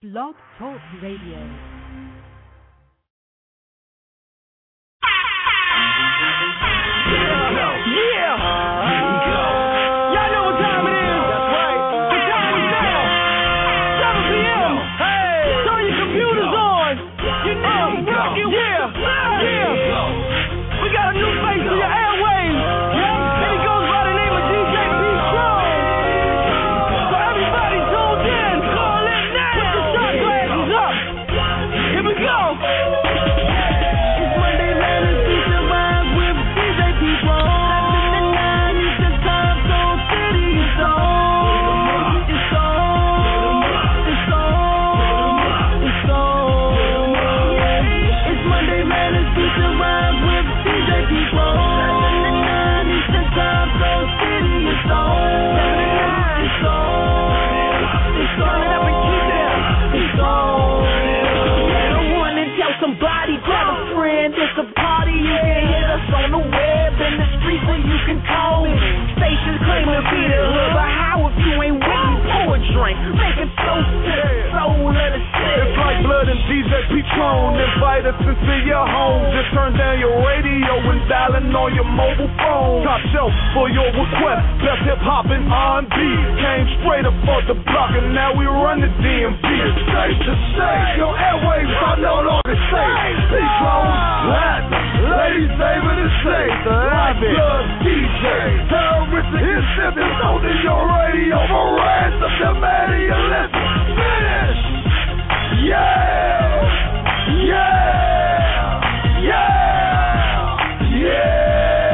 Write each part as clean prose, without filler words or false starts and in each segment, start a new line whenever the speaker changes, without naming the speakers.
Blog Talk Radio.
Patron, invite us into your home. Just turn down your radio and dialing on your mobile phone. Top shelf for your request. Best hip hop and R&B. Came straight up for the block and now we run the DMV. It's safe to say, your airwaves are no longer safe. Patron, Latin, ladies favorite is safe. Like Blood DJ, terroristic incentives holding your radio for ransom. Demand you listen. Finish. Yeah! Yeah! Yeah! Yeah!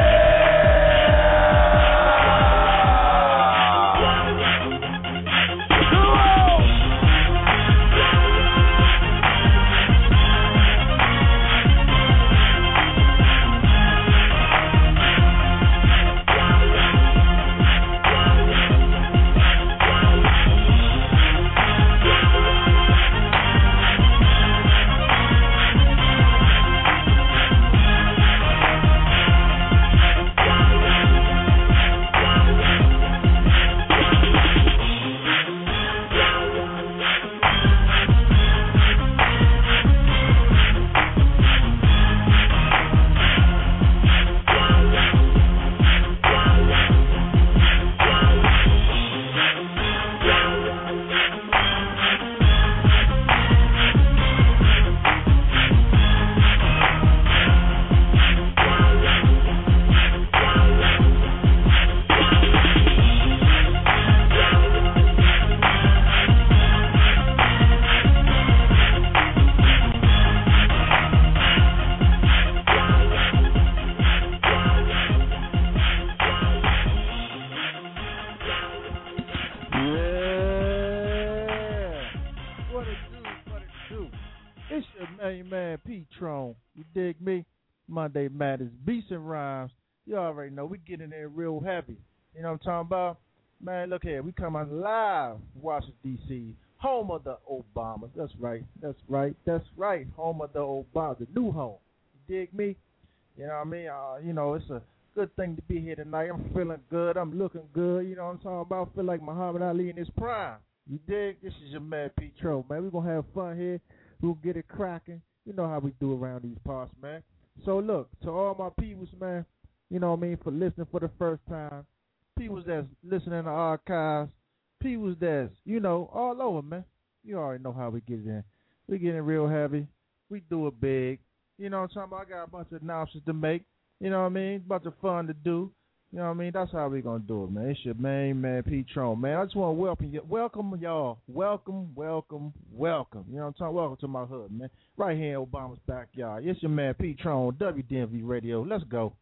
You dig me? Monday Matters, beats and rhymes. You already know we get in there real heavy. You know what I'm talking about? Man, look here. We come out live, Washington, D.C., home of the Obamas. That's right. That's right. That's right. Home of the Obamas, the new home. You dig me? You know what I mean? You know, it's a good thing to be here tonight. I'm feeling good. I'm looking good. You know what I'm talking about? I feel like Muhammad Ali in his prime. You dig? This is your man, Petro, man. We're going to have fun here. We'll get it cracking. You know how we do around these parts, man. So, look, to all my peoples, man, you know what I mean, for listening for the first time, peoples that's listening to archives, peoples that's, you know, all over, man. You already know how we get in. We get in real heavy. We do it big. You know what I'm talking about? I got a bunch of announcements to make. You know what I mean? A bunch of fun to do. You know what I mean? That's how we going to do it, man. It's your main man, Petron, man. I just want to welcome y'all. Welcome. You know what I'm talking? Welcome to my hood, man. Right here in Obama's backyard. It's your man, Petron, WDMV Radio. Let's go.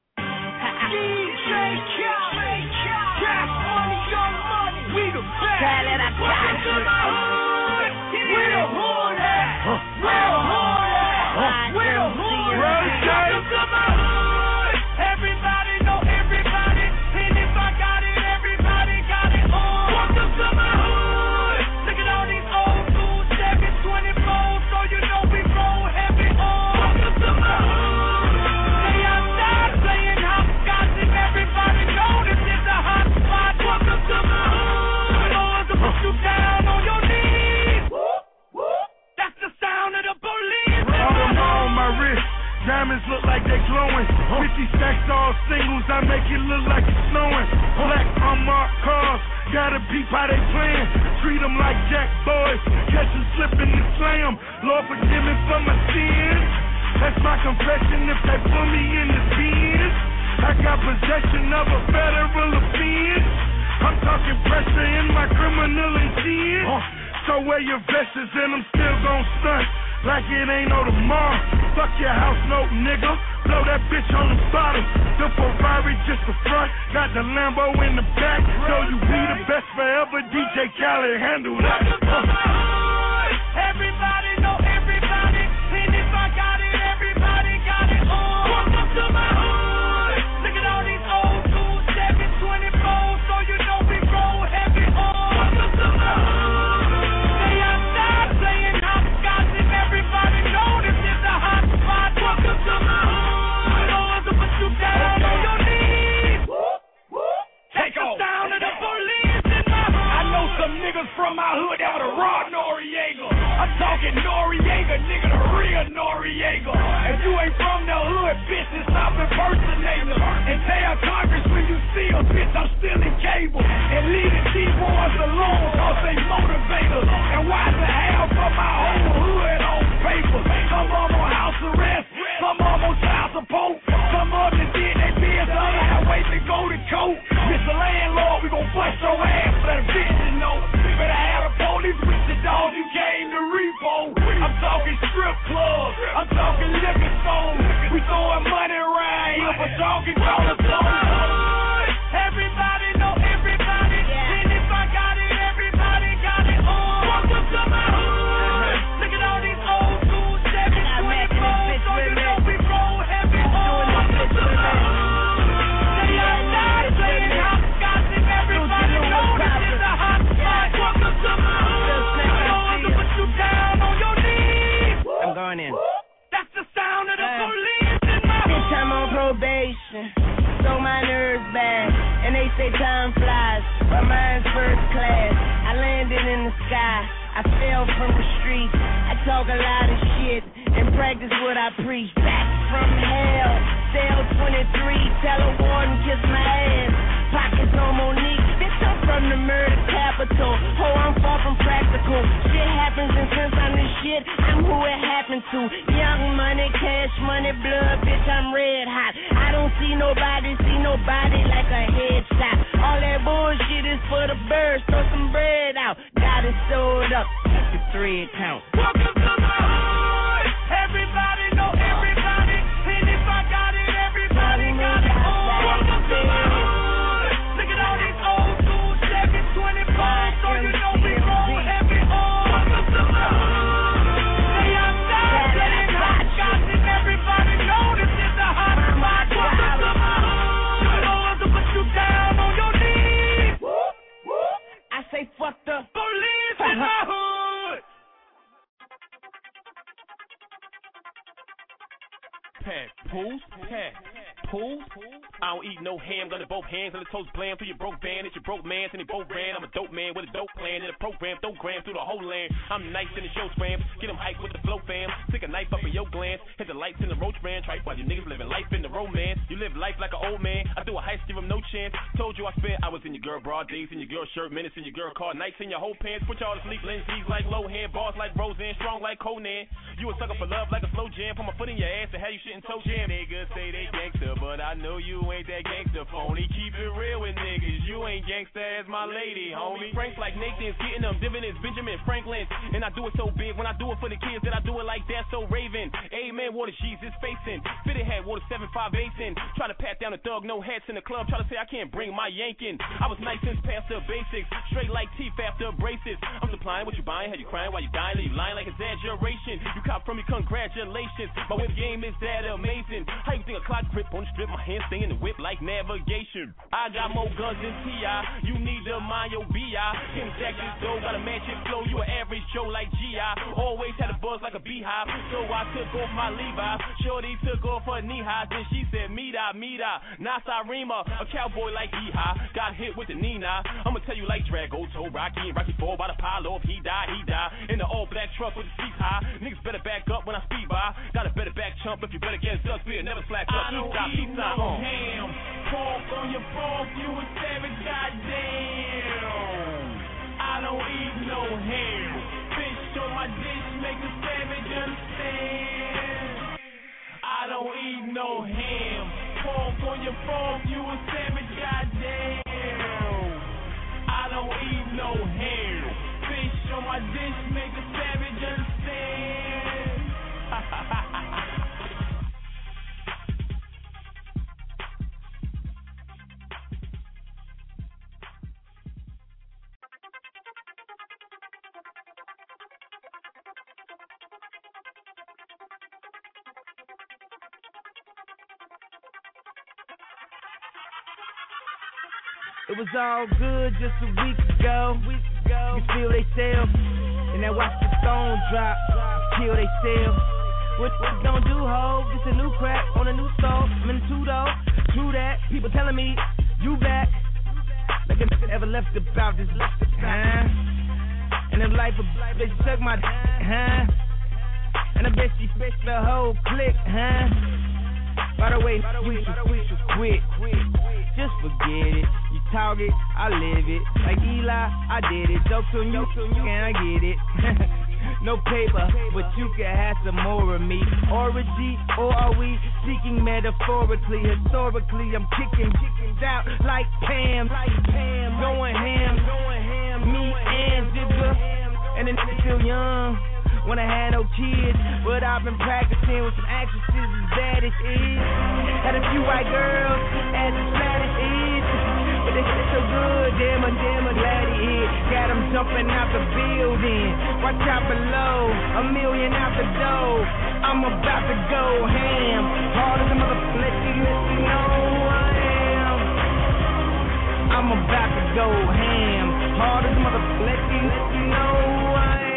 DJ Khaled, cash money, young money. We the best. Khaled, I got you. Where the hood at? Where the hood at? Where the hood at? Welcome to my hood. Everybody know everybody. And if I got it, everybody got it on. Welcome to my hood. Look at all these old school 724, so you know we roll heavy on. Welcome to my hood. They outside playing hopscotch and everybody know this is a hot spot. Welcome to my hood. Lord, to put you down on your knees.
diamonds look like they glowing. 50 stacks all singles, I make it look like it's snowing. Black unmarked cars, gotta peep how they playing. Treat them like jack boys, catch them slipping and slam. Lord forgive me for my sins. That's my confession if they put me in the bins. I got possession of a federal offense. I'm talking pressure in my criminal intent. So wear your vests and I'm still gon' stunt like it ain't no tomorrow. Fuck your house note, nigga. Blow that bitch on the bottom. The Ferrari just the front, got the Lambo in the back. So you be the best forever, DJ Khaled, handle that.
Everybody know everybody, and if I got it, everybody got it. Welcome to my hood. Look at all these old school 724s, so you know we roll heavy. Welcome to my hood. Stay outside playing hopscotch, and everybody know this is a hot spot. Welcome to my hood. Lord, to put you down on your knees. Take the sound of the police in my hood.
I know some niggas from my hood that would have robbed Noriega. I'm talking Noriega, nigga, the real Noriega. If you ain't from the hood, bitch, then stop impersonating them. And tell Congress when you see them, bitch, I'm still in cable. And leave the T-boys alone, cause they motivators. And watch the hell for my whole hood on paper. Some of them on house arrest, some of them on child support. Some of them did they biz, the other had wait to go to court. Mr. Landlord, we gon' bust your ass, let a bitch know. Better have the police with the dog, you came to repo. I'm talking strip clubs, I'm talking liquor stores. We throwing money around here, but y'all can call us on.
Everybody know everybody, and if I got it, everybody got it. Welcome to my hood. Look at all these old school 724s, so you know we roll heavy. Welcome to my hood. Stay outside playing hopscotch, and everybody know this is a hot spot. Welcome to my hood. Lord, to put you down on your knees.
I'm going in.
That's the sound of the police in my hood.
Bitch, I'm on probation, so my nerves bad, and they say time flies, but mine's first class. I landed in the sky, I fell from the street. I talk a lot of shit and practice what I preach. Back from hell, cell 23, tell a warden kiss my ass. Pockets on Monique, bitch, I'm from the murder capital. Oh, I'm far from practical. Shit happens, and since I'm this shit, I'm who it happened to. Young money, cash money, blood, bitch, I'm red hot. I don't see nobody like a headshot. All that bullshit is for the birds, throw some bread out. Got it sold up, that's the thread count.
Welcome to my hood. Everybody know everybody, and if I got it, everybody got it. Welcome to my hood. Look at all these old school 724s, so you know we roll heavy. Welcome to my hood. Stay outside playing hopscotch, and everybody know this is a hot spot. Welcome to my hood. Lord, to put you down on your knees.
I say fuck the
police in my hood.
Pool. I don't eat no ham, got it both hands and the toast bland through your broke band. It's your broke mans and they both ran. I'm a dope man with a dope plan in a program, throw grams through the whole land. I'm nice in the show spam, get them hype with the flow fam. Stick a knife up in your glands, hit the lights in the roach brand. Tripe while you niggas living life in the romance. You live life like an old man, I do a heist, give him no chance. Told you I spent hours in your girl broad days, in your girl shirt, minutes in your girl car, nights in your whole pants. Put y'all to sleep, lenses like Lohan, bars like Roseanne, strong like Conan. You a sucker for love like a slow jam, put my foot in your ass and have you shitting toe jam. Niggas say they gangster, but I know you ain't that gangster, phony. Keep it real with niggas, you ain't gangster as my lady, homie. Franks like Nathan's, getting them dividends, Benjamin Franklin. And I do it so big, when I do it for the kids, that I do it like that, so Raven. Amen, water Jesus facing, fitted hat, water 758 in. Try to pat down a thug, no hats in the club, try to say I can't bring my yankin'. I was nice since past the basics, straight like teeth after braces. I'm supplying what you buying, had you crying while you dying, leave you lying like exaggeration. You cop from me, congratulations, my whip game is that amazing. How you think a clock grip on the strip, my hands stay in the whip like navigation. I got more guns than T.I. You need to mind your B.I. Kim Jackson, though, got a mansion flow. You an average Joe like G.I. Always had a buzz like a beehive. So I took off my Levi's. Shorty took off her knee highs. Then she said, Mita, Nasa Rima. A cowboy like Yeehaw. Got hit with the Nina. I'ma tell you like Drago told Rocky and Rocky 4 by the pile off. He died. In the all black truck with the seats high. Niggas better back up when I speed by. Got a better back chump if you bet against us. We'll never slack up.
I don't eat no ham. Pork on your fork, you a savage, goddamn. I don't eat no ham. Fish on my dish, make a savage understand. I don't eat no ham. Pork on your fork, you a savage, goddamn. I don't eat no ham. Fish on my dish, make a savage understand.
It was all good just a week ago. You feel they sell, and then watch the stone drop, kill they sell. What you gon' do, ho? Just a new crack on a new stove. I'm in the two-door, true that. People telling me, you back. Like I never left about this, And the life of bitch suck my And I bet she fixed the whole clique, By the way, we should quit. Just forget it. You talk it, I live it. Like Eli, I did it. Jokes on you, can I get it? No paper, but you can have some more of me. Orgy, or are we speaking metaphorically? Historically, I'm kicking out like Pam. Going ham, me and Jigga. And then still young. When I had no kids, but I've been practicing with some actresses as bad as is. Had a few white girls as flat as is, but they so good, damn, glad he is. Got them jumping out the building, watch out below, $1 million out the door. I'm about to go ham, hard as a motherfucker, let you know who I am. I'm about to go ham, hard as a motherfucker, let you know who I am.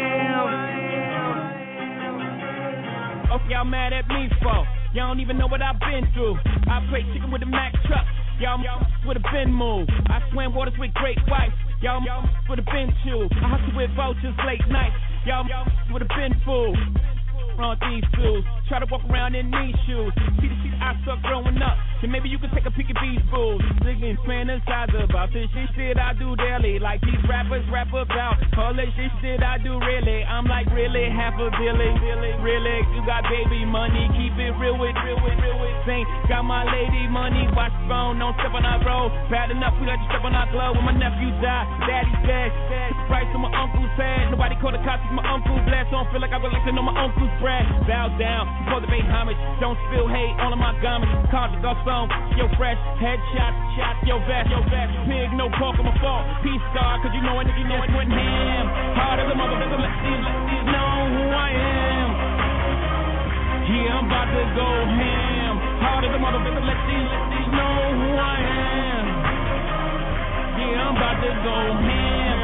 Oh, y'all mad at me for? Y'all don't even know what I've been through. I play chicken with a Mack truck. Y'all with a bin move. I swam waters with great whites. Y'all with a bin chew. I hustle with vultures late nights. Y'all with a bin fool. On these fools, try to walk around in these shoes. See the shit I suck growing up. Then maybe you can take a peek at these fools. Thinking fantasize about this shit I do daily. Like these rappers rap about all this shit I do really. I'm like really half a billy. Really, you got baby money, keep it real with Saint. Got my lady money, watch the phone, don't step on our road. Bad enough, we let you step on our glove. When my nephew died, daddy's dead. It's the price of my uncle's head. Nobody called the cops, my uncle blessed. Don't feel like I relate to know my uncle's brag. Bow down, before the pay homage. Don't spill hate all of my garments. Cards go song, yo fresh, headshots, shots, yo vest. Pig, no pork on my fault. Peace star, cause you know a nigga just went ham. Hard as a motherfucker, let these know who I am. Yeah, I'm about to go ham. Hard as a motherfucker, let these know who I am. Yeah, I'm about to go ham.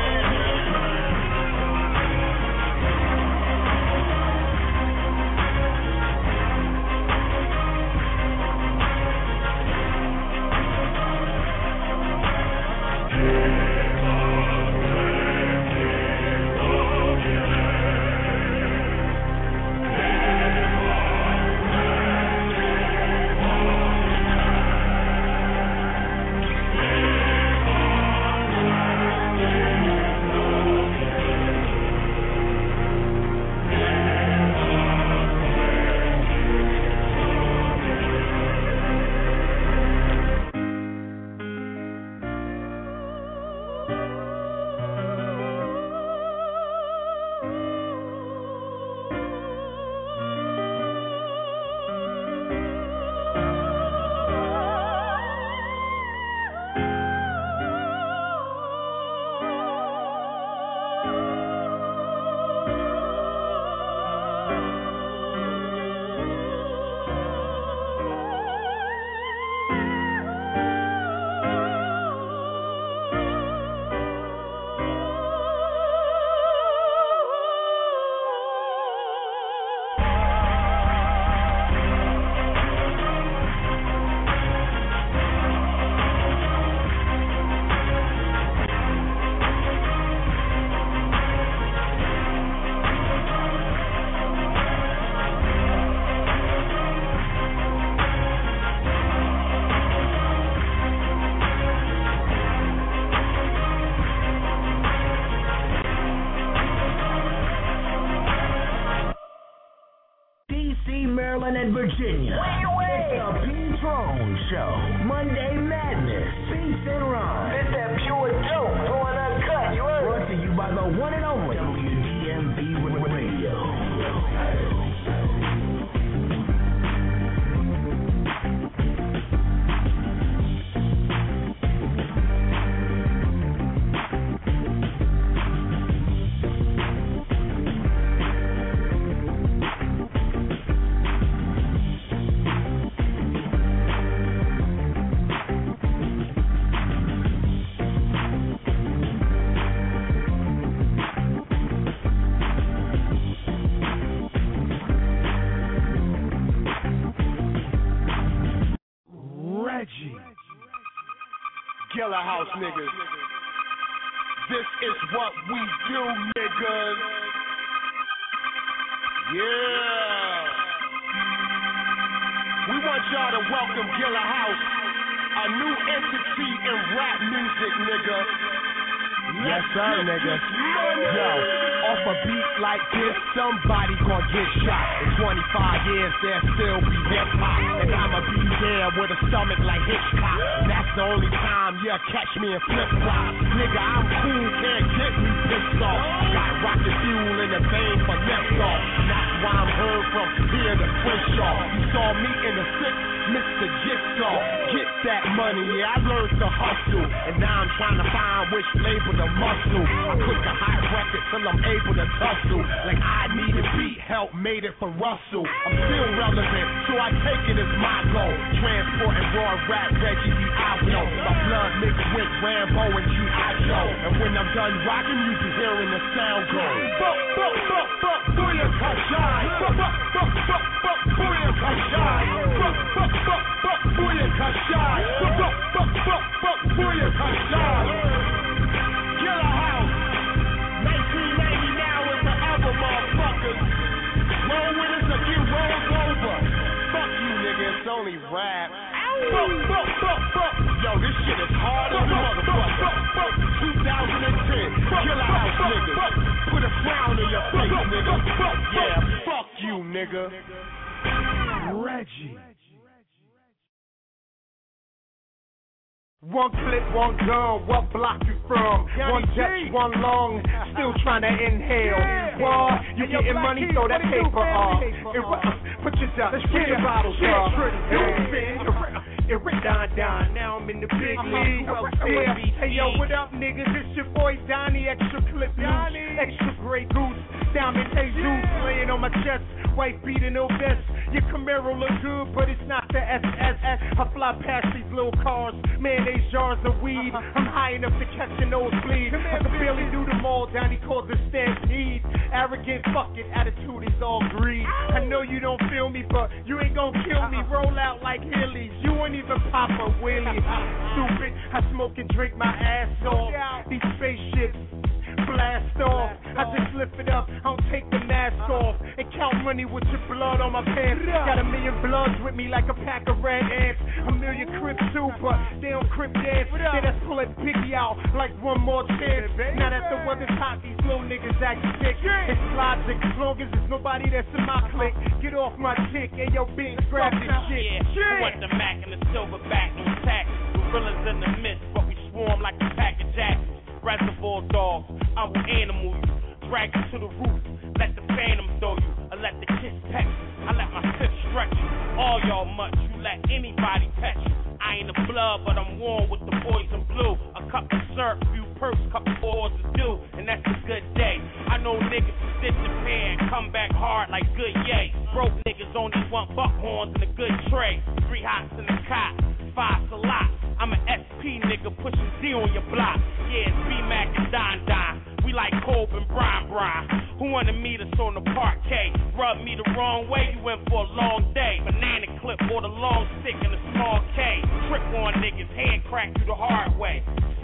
D.C., Maryland, and Virginia. It's the P-Tron Show. Monday Madness. Beats and Rhymes.
It's that pure dope going uncut. You heard?
Brought to you by the one and only WDMV Radio.
Killer House niggas. This is what we do, niggas. Yeah. We want y'all to welcome Killer House, a new entity in rap music, nigga.
Yes, sir, nigga. Yo, off a beat like this, somebody gon' get shot. In 25 years, there'll still be hip-hop. And I'ma be there with a stomach like Hitchcock. That's the only time you'll catch me in flip-flops. Nigga, I'm cool, can't get me pissed off. Got rocket fuel in the vein for liftoff. That's why I'm heard from here to Crenshaw. You saw me in the 6, Mr. Jigsaw. Get that money, yeah, I learned to hustle. And now I'm trying to find which label to muscle. I cook a hot record till I'm able to tussle. Like I need a beat help, made it for Russell. I'm still relevant, so I take it as my goal. Transporting raw rap, Reggie the Outlaw. My blood mixed with Rambo and G.I. Joe. And when I'm done rocking, you be hearing the sound go. Booyah, Kashai. Booyah, Kashai. Booyah, Kashai. Booyah, Kashai. Killer House. 1990 now and forever, motherfuckers. Roll with us or get rolled over. Fuck you, nigga. It's only rap. Yo, this shit is hard as a motherfucker. 2010. Killer House, nigga. Put a frown on your face, nigga. Yeah, fuck you, nigga. Reggie. One clip, one gun, what block you from? One Dutch, one long, still trying to inhale. Boy, you getting money, throw that paper off. Put yourself, let's get the bottles off. Don, now I'm in the big league. Hey yo, what up, niggas? It's your boy Donnie, extra clip loose, extra Grey Goose, Diamond Jesus laying on my chest, white beating no vest. Your Camaro look good, but it's not the SS. I fly past these little cars, mayonnaise jars of weed. I'm high enough to catch an nosebleed. I can barely do them all, Donnie calls it stampede. Arrogant, fuck it, attitude is all greed. I know you don't feel me, but you ain't gonna kill me. Roll out like Hillies, you ain't even pop a wheelie. Stupid, I smoke and drink my ass off. These spaceships blast off. I just lift it up, I don't take the mask off. And count money with your blood on my pants. Got a million bloods with me like a pack of red ants. A million Crips too, but they don't Crip dance. They just pull that piggy out like one more chance. Now that the weather's hot, these little niggas act sick. It's logic, as long as there's nobody that's in my clique. Get off my dick, and yo, Bing, grab this shit.
Yeah, want the Mac and the silverback intact. Gorillas in the midst, but we swarm like a pack of jackals. Reservoir dogs, I will animal you, drag you to the roof, let the phantom throw you, or let the kiss peck you, I let my fist stretch you, all y'all much, you let anybody pet you, I ain't a blood, but I'm warm with the boys in blue, a cup of syrup, few perks, couple boards of dew, and that's a good day, I know niggas who sit the pan, come back hard like good yay, broke niggas only want buckhorns and a good tray, 3 hots in the cot, 5's a lot, I'm an SP nigga pushing D on your block. Yeah, it's B-Mac and Don. We like Kobe and Brian. Who wanna meet us on the parquet? Rub me the wrong way, you went for a long day. Banana clip or the long stick in a small K. Trip on niggas, hand crack you the hard way.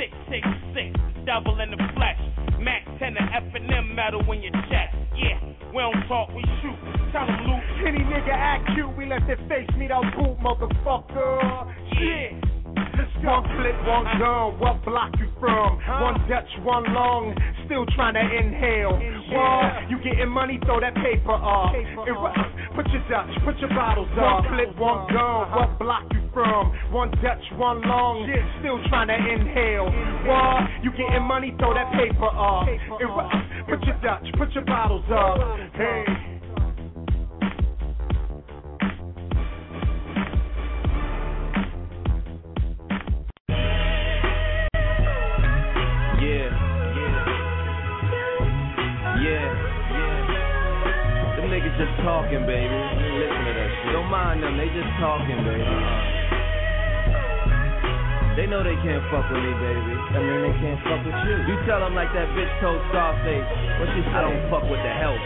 666, devil in the flesh. Max 10 and F&M metal in your chest. Yeah, we don't talk, we shoot. Tell them Luke.
Any nigga act cute, we let their face meet our boot, motherfucker. Shit. One flip, one gun, what block you from? One Dutch, one long, still trying to inhale. Wall, you getting money, throw that paper up. Put your Dutch, put your bottles up. One flip, one gun, what block you from? One Dutch, one long, still trying to inhale. Wall, you getting money, throw that paper up. Put your Dutch, put your bottles up. Hey.
Just talking, baby. Listen to that shit. Don't mind them, they just talking, baby. They know they can't fuck with me, baby. I mean, they can't fuck with you. You tell them like that bitch told Scarface. What she said? I don't fuck with the help.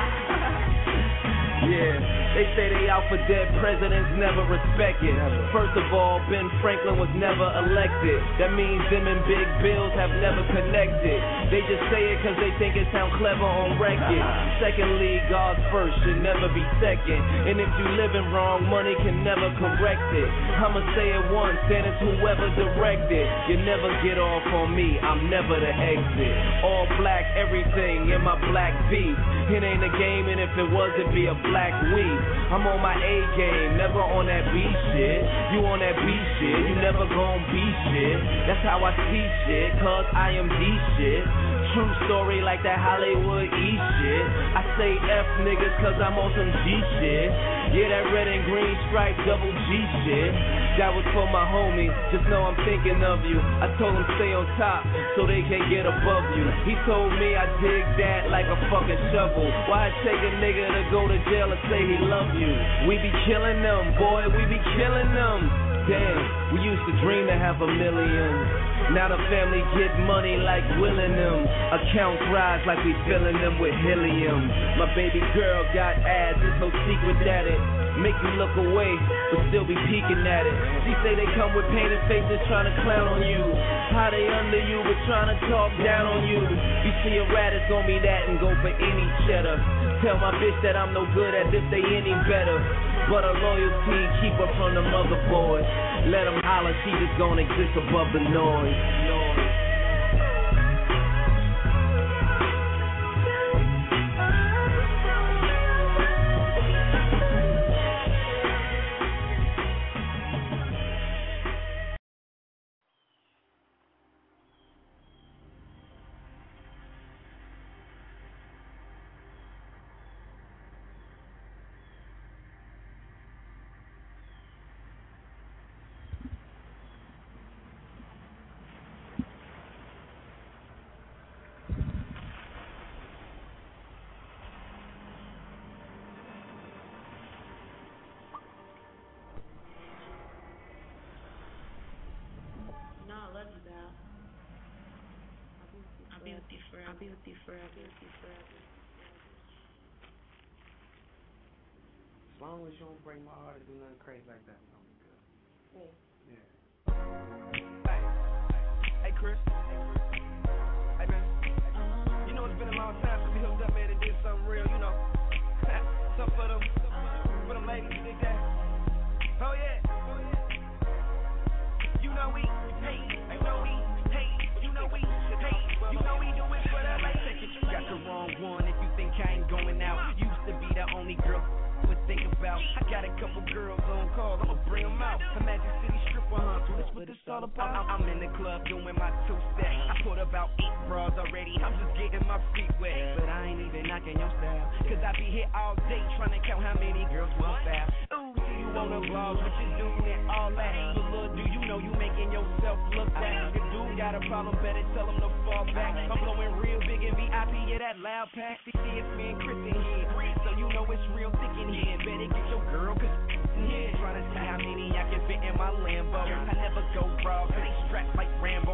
Yeah, they say they out for dead presidents, never respected. First of all, Ben Franklin was never elected. That means them and Big Bills have never connected. They just say it cause they think it sound clever on record. Secondly, God's first should never be second. And if you living wrong, money can never correct it. I'ma say it once, then it's whoever directed. You never get off on me, I'm never the exit. All black, everything in my black beef. It ain't a game, and if it was, it'd be a black weed. I'm on my A game, never on that B shit. You on that B shit, you never gon' be shit. That's how I see shit, cause I am D shit. True story like that Hollywood E shit. I say F niggas cause I'm on some G shit. Yeah, that red and green stripe double G shit. That was for my homie, just know I'm thinking of you. I told him stay on top so they can't get above you. He told me I dig that like a fucking shovel. Why take a nigga to go to jail and say he love you? We be killing them, boy, we be killing them. Damn, we used to dream to have $1 million. Now the family get money like willing them. Accounts rise like we filling them with helium. My baby girl got ass, it's no secret that it make you look away, but still be peeking at it. She say they come with painted faces trying to clown on you. How they under you, but trying to talk down on you. You see a rat, it's gonna be that and go for any cheddar. Tell my bitch that I'm no good as if they any better. But her loyalty keep her from the mother boys. Let them holler, she just gonna exist above the noise.
I'll be with you forever.
As long as you don't break my heart or do nothing crazy like that, I'm gonna be good. Yeah.
Hey, Chris. Hey, man. You know it's been a long time since we hooked up, man, and did something real, you know. Something for them ladies, you dig that? Oh, yeah. You know we hate, you know we hate, you know we hate, you know we do it for the ladies. You got the wrong one if you think I ain't going out. Used to be the only girl would think about. I got a couple girls on call, I'ma bring them out. Magic City stripper, that's what it's all about. I'm in the club doing my two-step. I put about 8 bras already, I'm just getting my feet wet. But I ain't even knocking your style, cause I be here all day trying to count how many girls will foul. Ooh, see you on the vlogs with your dude and all that. But little do you know you making yourself look bad. If dude got a problem, better tell him to fall back. I'm blowing real big in VIP, yeah, that loud pack. See, it's me and Chris in here, so you know it's real thick in here. Better get your girl, cause yeah, trying to see how many I can fit in my Lambo. I never go raw, cause they strapped like Rambo.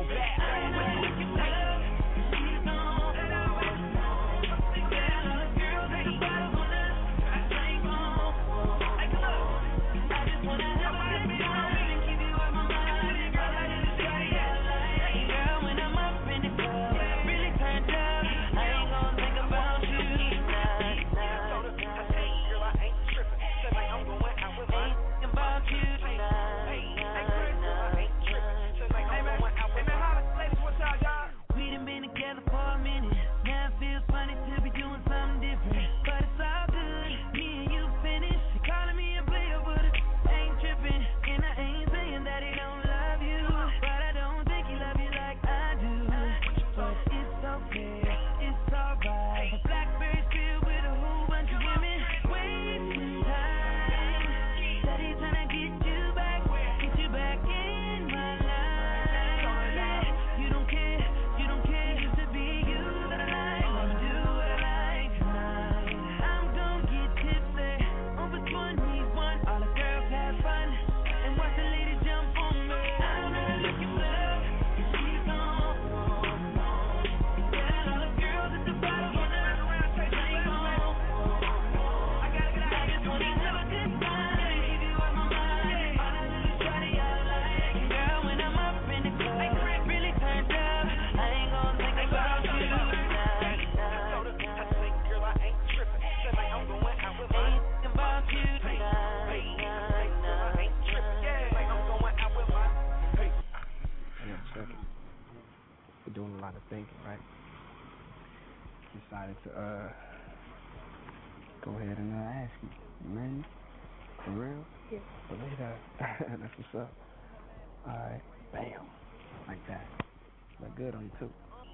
go ahead and ask you. You married? For real?
Yeah.
Believe that. That's what's up. Alright. Bam. Like that. Look good on you too.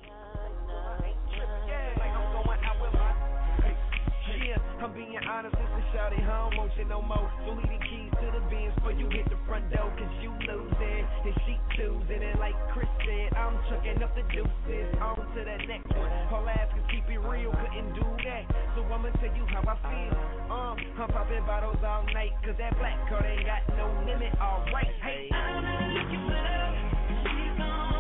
Yeah, I'm being honest, it's a shawty home, won't you no more. So leave the keys to the Benz before you hit the front door, cause you losing, and she choosing, and like Chris said, I'm chucking up the deuces, on to the next one. All I ask is keep it real, couldn't do that, so I'ma tell you how I feel. I'm popping bottles all night, cause that black card ain't got no limit, alright, hey. I'm not looking for love, she's gone.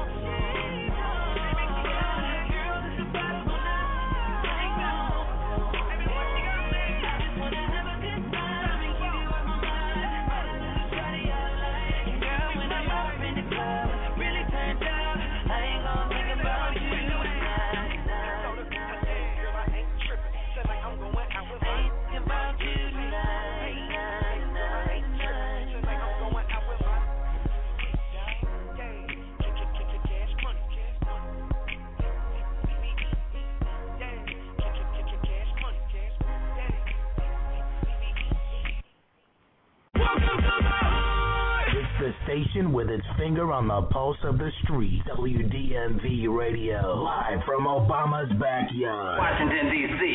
The station with its finger on the pulse of the street. WDMV Radio, live from Obama's backyard. Washington,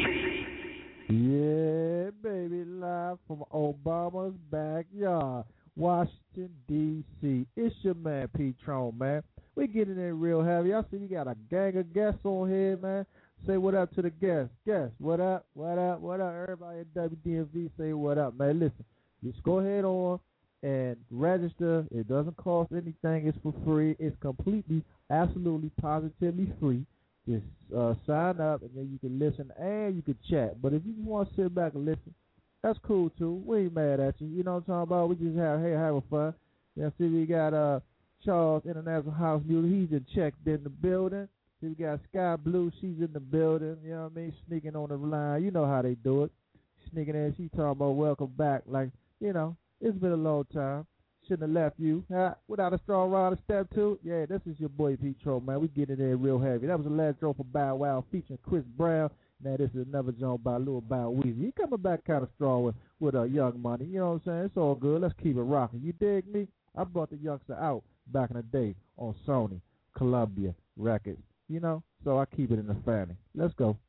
D.C.
Yeah, baby, live from Obama's backyard. Washington, D.C. It's your man, P-Tron, man. We getting in real heavy. I see we got a gang of guests on here, man. Say what up to the guests. Guests, what up, what up, what up? Everybody at WDMV say what up, man. Listen, just go ahead on and register. It doesn't cost anything. It's for free. It's completely, absolutely, positively free. Just sign up, and then you can listen and you can chat. But if you just want to sit back and listen, that's cool too. We ain't mad at you. You know what I'm talking about? We just having fun. You know, see, we got Charles International House Music. He's in checked in the building. See, we got Sky Blue. She's in the building. You know what I mean? Sneaking on the line. You know how they do it. Sneaking in. She talking about welcome back. Like, you know. It's been a long time. Shouldn't have left you. Without a strong rider, step two. Yeah, this is your boy P-Tron, man. We getting in real heavy. That was the last joint for Bow Wow featuring Chris Brown. Now this is another joint by Lil Bow Weezy. He coming back kind of strong with Young Money. You know what I'm saying? It's all good. Let's keep it rocking. You dig me? I brought the youngster out back in the day on Sony, Columbia Records. You know? So I keep it in the family. Let's go.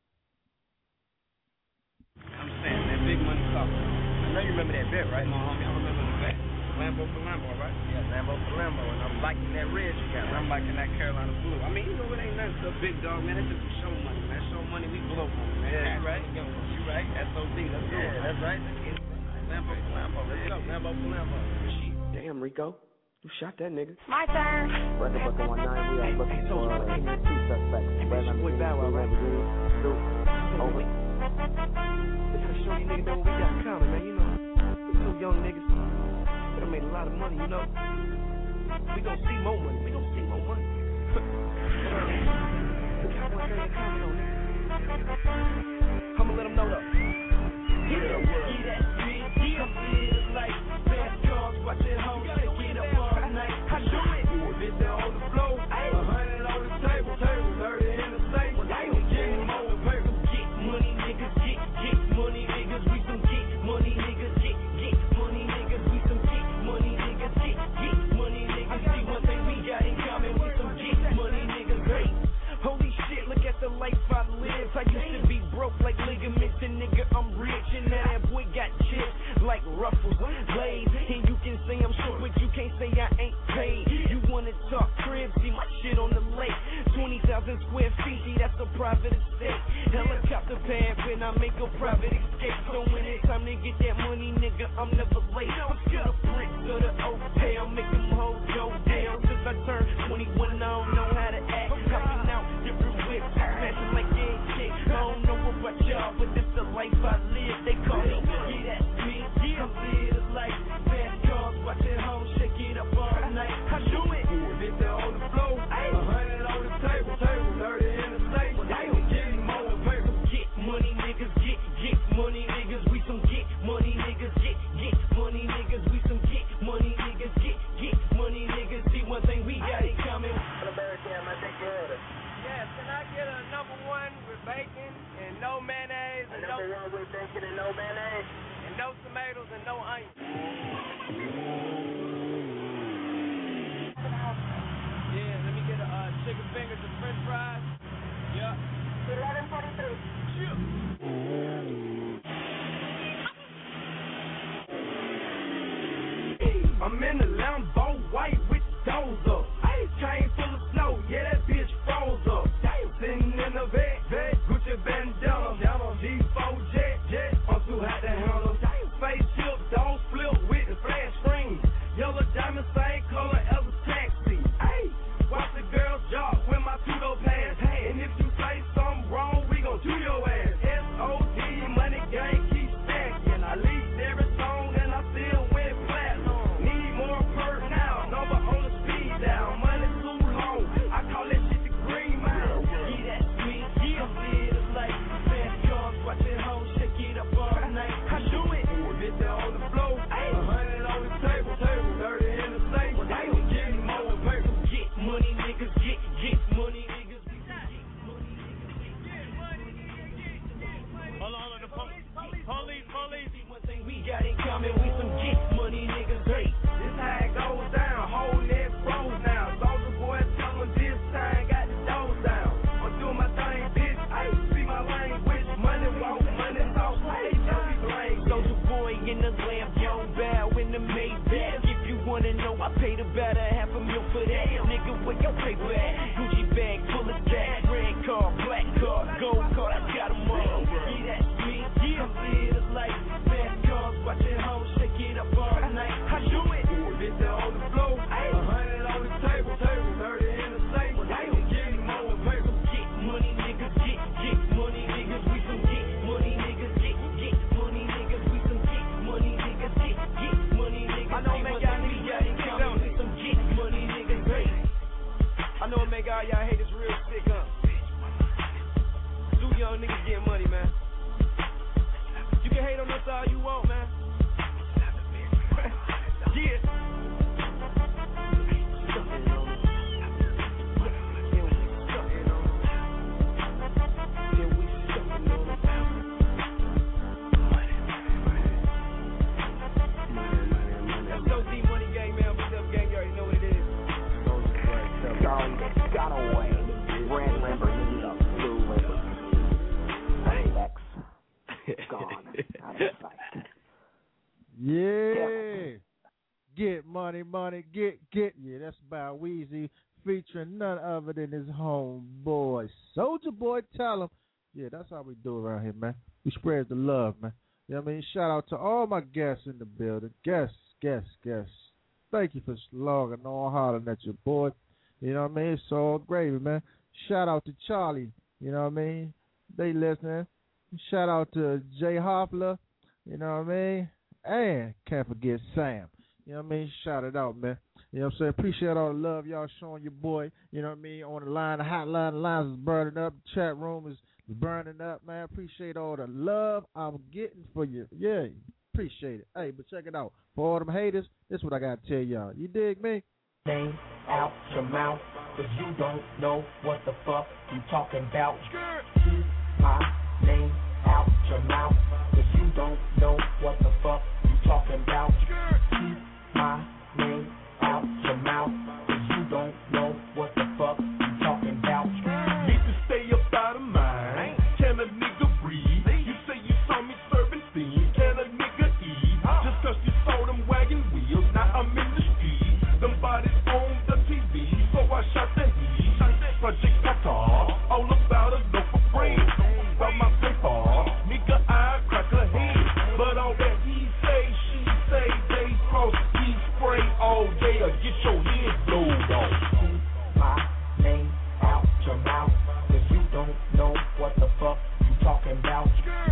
I'm saying that big money talk. I know you remember that bet, right? No, homie, I remember the bet. Lambo for Lambo, right? Yeah, Lambo for Lambo. And I'm liking that red you got. I'm liking that Carolina blue. I mean, you know, it ain't nothing to a big dog, man. It's just some show money, man. Show money, we blow money, man. Yeah, you right. Yo, you right. SOD, let's go. Yeah, that's right. Let's get it. Lambo for Lambo. Let's go. Lambo for Lambo. Shit. Damn, Rico. You shot that nigga.
My turn.
Record book 19, we are looking for two suspects. Red Boy Bow Wow, right? Over.
It's a show you niggas know what we got coming, man, you know. We two young niggas. We done made a lot of money, you know. We gon' see more money. We gon' see more money. I'ma let them know though. Yeah, that's big. Come see it like fast cars, watch it home, get up all night. I do it. Bitch, they on the floor. 100 on the table, 30 in the safe. Getting more paper. Get money, niggas. Get money, niggas. We some get money, niggas. Get money, niggas. We some get money, niggas. Get money, niggas. See one thing we got in common. We some get money, niggas. Hey, holy shit, look at the life I live. I used to be broke like ligaments, and nigga, I'm rich. And now that boy got chips like Ruffles, Lays. And you can say I'm short, but you can't say I ain't paid. You wanna talk crib, see my shit on the lake. 20,000 square feet, see that's a private estate. Helicopter pad when I make a private escape. So when it's time to get that money, nigga, I'm never late. I'm still the bricks to the hotel, make them hoes go down. Since I turned 21, I don't know how to act. Hopping out different whips, smashing like shit. I don't know about y'all, but this the life I live. They call me, yeah, that's me. Come see it like fast cars, watch it home, shake it up all night. I do it. Bitch, they on the floor, 100 on the table, 30 in the safe. Getting more paper. Get money, niggas. Get money, niggas. We some get money, niggas. Get money, niggas. We some get money, niggas. Get money, niggas. See one thing we got in common.
Yes, can I get a number one with bacon and no one with bacon and no mayonnaise. And no tomatoes and no onions. Yeah, let me get a chicken fingers and french fries. Yup. 11:43. Sure.
I'm in the Lambo, white with doors up. Chain full of snow, yeah, that bitch froze up. Sitting in the vet, Gucci bandana, G4 jet, I'm too hot to handle. Spaceship, don't flip with the flash screen. Yellow diamond, same color as a taxi. Watch the girls jog with my two-door pants. And if you say something wrong, we gon' do your ass. SOD, money gang, keep stacking. I leaked every song and I still went platinum. Need more perk now, number on the speed down. Money too long, I call that shit the green mile. Yeah, that's me, yeah. I'm the like fast cars, watching hoes shake it up all night. I do it, bitch on the floor, 100 on the table, 30 in the safe. I ain't getting more paper. Get money, niggas, get money, niggas.
Hold on, the police.
One thing we got in common, we some get money niggas. Hey, this how it goes down. Whole net froze now. Soldier boy, tell them this time got the doors down. I'm doing my thing, bitch. I see my language. Money walk, money talk. Hey, don't be lame. Soldier boy in the lamp, young bow in the Maybach. If you wanna know, I paid about $500,000 for that. Nigga, where your paper at? Gucci bag full of stacks. Red car, black car, gold car. I got them all. Yeah, that's me. Yeah, I'm the like fast cars, watching hoes shake it up all night. I do it. Bitch on the floor, 100 on the table, 30 in the safe. I ain't getting more paper. Get money, niggas, get money, niggas. We some get money, niggas, get money, niggas. We some get money, niggas, get money, niggas. I know man, y'all niggas got it coming. We some get money, niggas. Hey, I know it make all y'all haters real sick, huh? Do young niggas get money, man. You can hate on us all you want, man. Yeah.
Got away. Red Lamborghini, blue Lamborghini. X gone out of sight.
Yeah. Get money, get. Yeah, that's by Weezy featuring none other than his homeboy, Soulja Boy. Tell him. Yeah, that's how we do around here, man. We spread the love, man. You know what I mean? Shout out to all my guests in the building. Guests. Thank you for logging on, hollering at your boy. You know what I mean? It's all gravy, man. Shout out to Charlie. You know what I mean? They listening. Shout out to Jay Hoffler. You know what I mean? And can't forget Sam. You know what I mean? Shout it out, man. You know what I'm saying? Appreciate all the love y'all showing your boy. You know what I mean? On the line, the hotline, the lines is burning up. The chat room is burning up, man. Appreciate all the love I'm getting for you. Yeah, appreciate it. Hey, but check it out. For all them haters, this is what I got to tell y'all. You dig me?
Name out your mouth, cause you don't know what the fuck you talking about. Keep my name out your mouth, cause you don't know what the fuck you talking about. Keep my name out your mouth, cause you don't know what the fuck you talking about.
Need to stay up out of mine. Can a nigga breathe? You say you saw me serving fiends. Can a nigga eat? Just cause you saw them wagon wheels, now I'm in the street. Them bodies on the TV, so I shot the heat. Project Qatar, all about a loaf of bread. About my paper, nigga, I crack a head. But all that he say, she say, they cross, he spray all day or get your head blowed off.
My name out your mouth, cause you don't know what the fuck you talking about.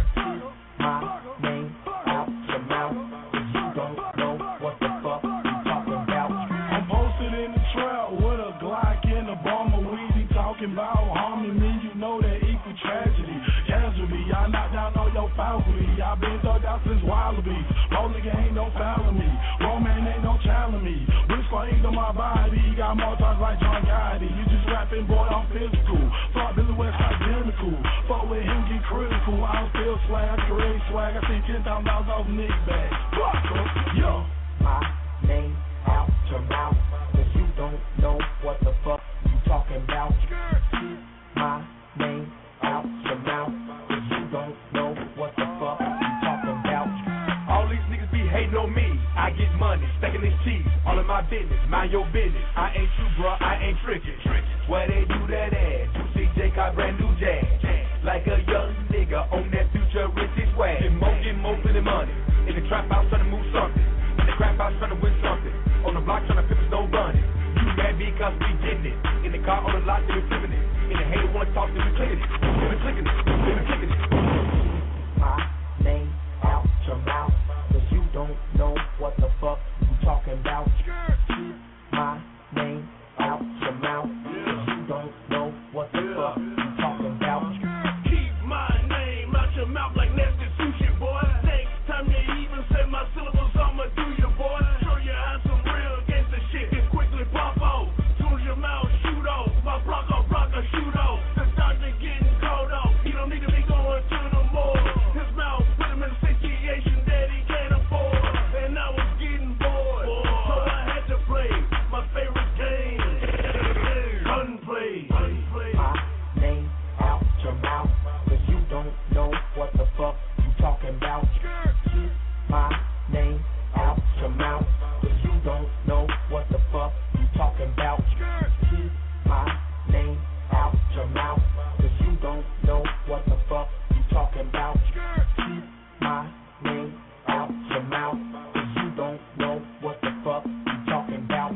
My name out your mouth, cause you don't know what the fuck you talking about.
I'm posted in the trap with a Glock and a bomber. We be talking about harming me, you know that equal tragedy. Casualty, I knocked down all your faculty. I been thugged out since Wallabies. Rolling ain't no fouling me. Roman ain't no challenging me. Briscoe ain't on my body. Got more talk like John Gotti. You just rapping, boy, I'm physical. Fuck Billy West identical. Fuck with him, get critical. I'm still swag, create swag. I see $10,000 off nigga bags. Yo.
My name out your mouth, cause you don't know what the fuck you talking about. Keep my name out your mouth, cause you don't know what the fuck you talking about.
All these niggas be hating on me. I get money, stacking this cheese. All in my business, mind your business. I ain't you, bro, I ain't tricking. Where they do that ass? You see Jake got brand new jazz. Like a young nigga on that futuristic swag. Get more for the money. In the trap house trying to move something. In the crap house trying to win something. On the block trying to flip no running. You mad because we getting it. In the car on the lot, they be flipping it. In the hater wanna talk, they be clicking it. They be clicking it. They be clicking it.
My name out your mouth, cause you don't know what the fuck you talking about. Keep my name out your mouth, cause you don't know what the fuck you talking about.
Keep my name out your mouth like nasty sushi, boy. Next time you even say my syllables, I'ma do you, boy. Show you how some real gangsta shit can quickly pop off. Soon as your mouth shoot off, my block shoot off. The doctor getting called off. He don't need to be going to the mall. His mouth put him in a situation that he can't afford. And I was getting bored, so I had to play my favorite game. Gunplay.
My name out your mouth, cause you don't know what the fuck you talking about. Keep my name out your mouth, cause you don't know what the fuck you talking about. Keep my name out your mouth, cause you don't know what the fuck you talking about. Keep my name out your mouth, cause you don't know what the fuck you talking about.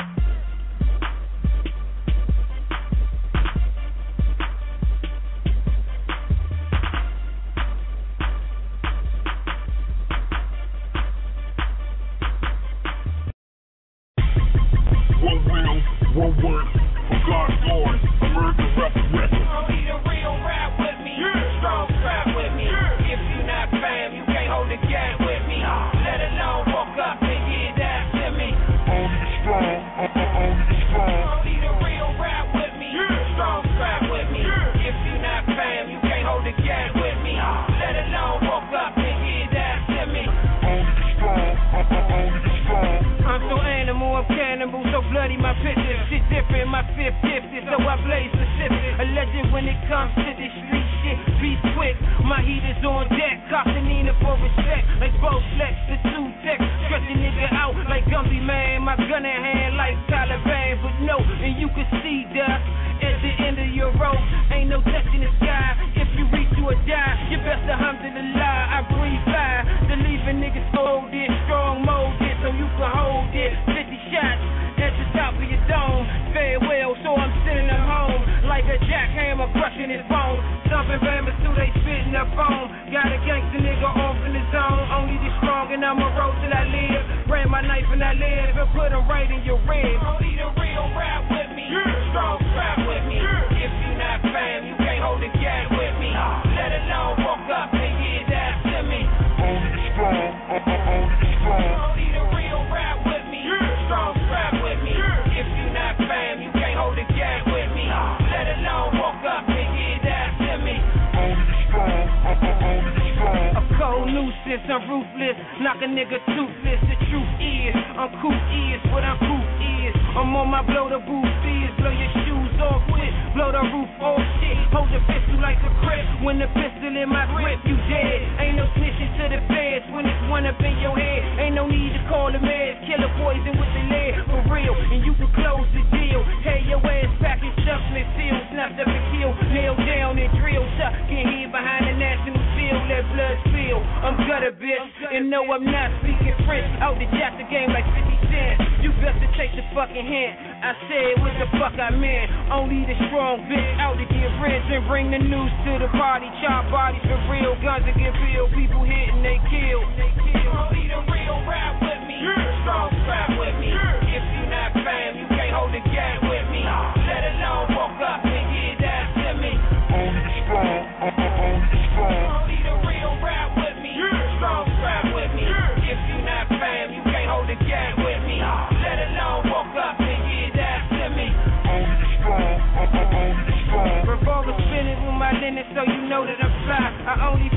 One will, one word, for God's glory, American resurrection.
Only the real rap with me, strong rap with me. If you not fam, you can't hold the gap with me. Let alone walk up and get that to me.
Only the strong, only the strong.
Only the real rap with me, strong rap with me. If you not fam, you can't hold the gap with me. Let alone walk up and get that to me.
Only the strong, only the strong.
I'm so animal, I'm cannibal, so bloody my picture. Shit different, my fifth gifted, so I blaze specific. A legend when it comes to this street shit. Be quick, my heat is on deck. Costing Nina for respect, like both flex, the two tech. Stretch a nigga out like Gumby Man. My gun in hand like Taliban, but no, and you can see dust at the end of your rope. Ain't no touching the sky. If you reach, you or die. You best alhamdulillah, I breathe fire. To leave a nigga scolded, strong molded, so you can hold it. 50 shots at the top of your dome. Farewell, so I'm sending them home like a jackhammer crushing his bone. Stomping bambas till they spitting up foam. Got a gangster nigga off in the zone. Only the strong and I'ma roll till I live. Ran my knife and I live and put them right in your ribs.
Only the real rap with me, strong rap with me. If you not fam, you can't hold the gap with me. Let alone walk up and get that to me.
Only the strong, only the strong.
Only the real rap with me, strong rap with me. If you not fam, you can't hold the gap with me. Let alone walk up and get that to me.
Only the strong, only the strong.
A cold nuisance, I'm ruthless, knock a nigga toothless. The truth is, I'm cool is what I'm cool is. I'm on my blow the booth is, blow your shoes off quick, blow the roof off shit. Hold the pistol like a crib, when the pistol in my grip, you dead. Ain't no snitching to the feds when it's one up in your head. Ain't no need to call the meds, killer poison with the lead, for real. And you can close the deal, hey your ass package stuff and seal, snapped up and kill, nailed down and drill, tuck, get hid behind the national seal, let blood spill. I'm gutter bitch, and no I'm not speaking French, out the jack the game like 50 cents. You best to take the fucking hint, I said what the fuck I meant. Only the strong bitch out to get rich and bring the news to the party. Chop bodies for real, guns that get filled, people hit and they kill.
Only the real rap with me, strong rap with me. If you not fam, you can't hold the gap with me. Let alone walk up and get that to me.
Only the strong, only the strong.
Only the real rap with me, strong rap with me. If you not fam, you can't hold the gap with me. Let alone walk up and get that to me.
Only the strong, only the strong.
Revolver spinning with my linen so you know that I'm fly. I only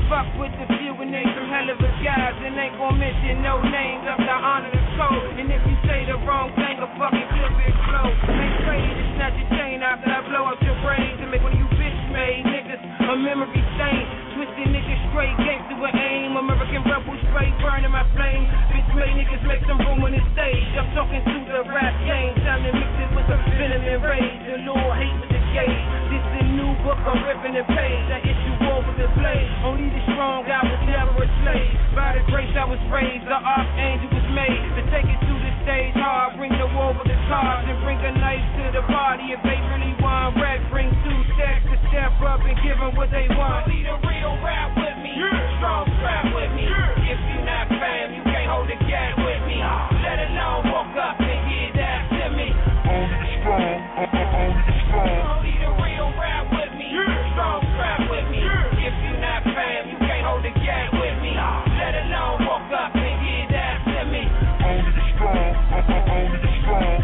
fuck with the few and they some hell of a guys. And ain't gon' mention no names up to honor the code. And if you say the wrong thing, a fucking clip explode. Ain't crazy to snatch your chain after I blow up your brains. And make one of you bitch made niggas a memory stain. Twisted niggas straight, gangster with aim. American rebel straight, burning my flame. Bitch made niggas make some room on the stage. I'm talking to the rap game. Time to mix it with the venom and rage. The Lord hate with the gauge. This is a new book, I'm ripping the page. I issue over the blade. Only the strong, I was never a slave. By the grace I was raised, the archangel was made. To take it to the stage hard, bring the war with the cards. And bring a knife to the party. If they really want red, bring 2 stacks to step up and give them what they want.
Need a real rap with me, strong strap with me. If you not fam, you can't hold a gap with me. Let alone walk up and get that to me.
Only the strong, only the strong.
Need a real rap with me, strong strap with me. If you not fam, you can't hold a gap with me. Let alone walk up and get that to me.
Only the strong, only the strong.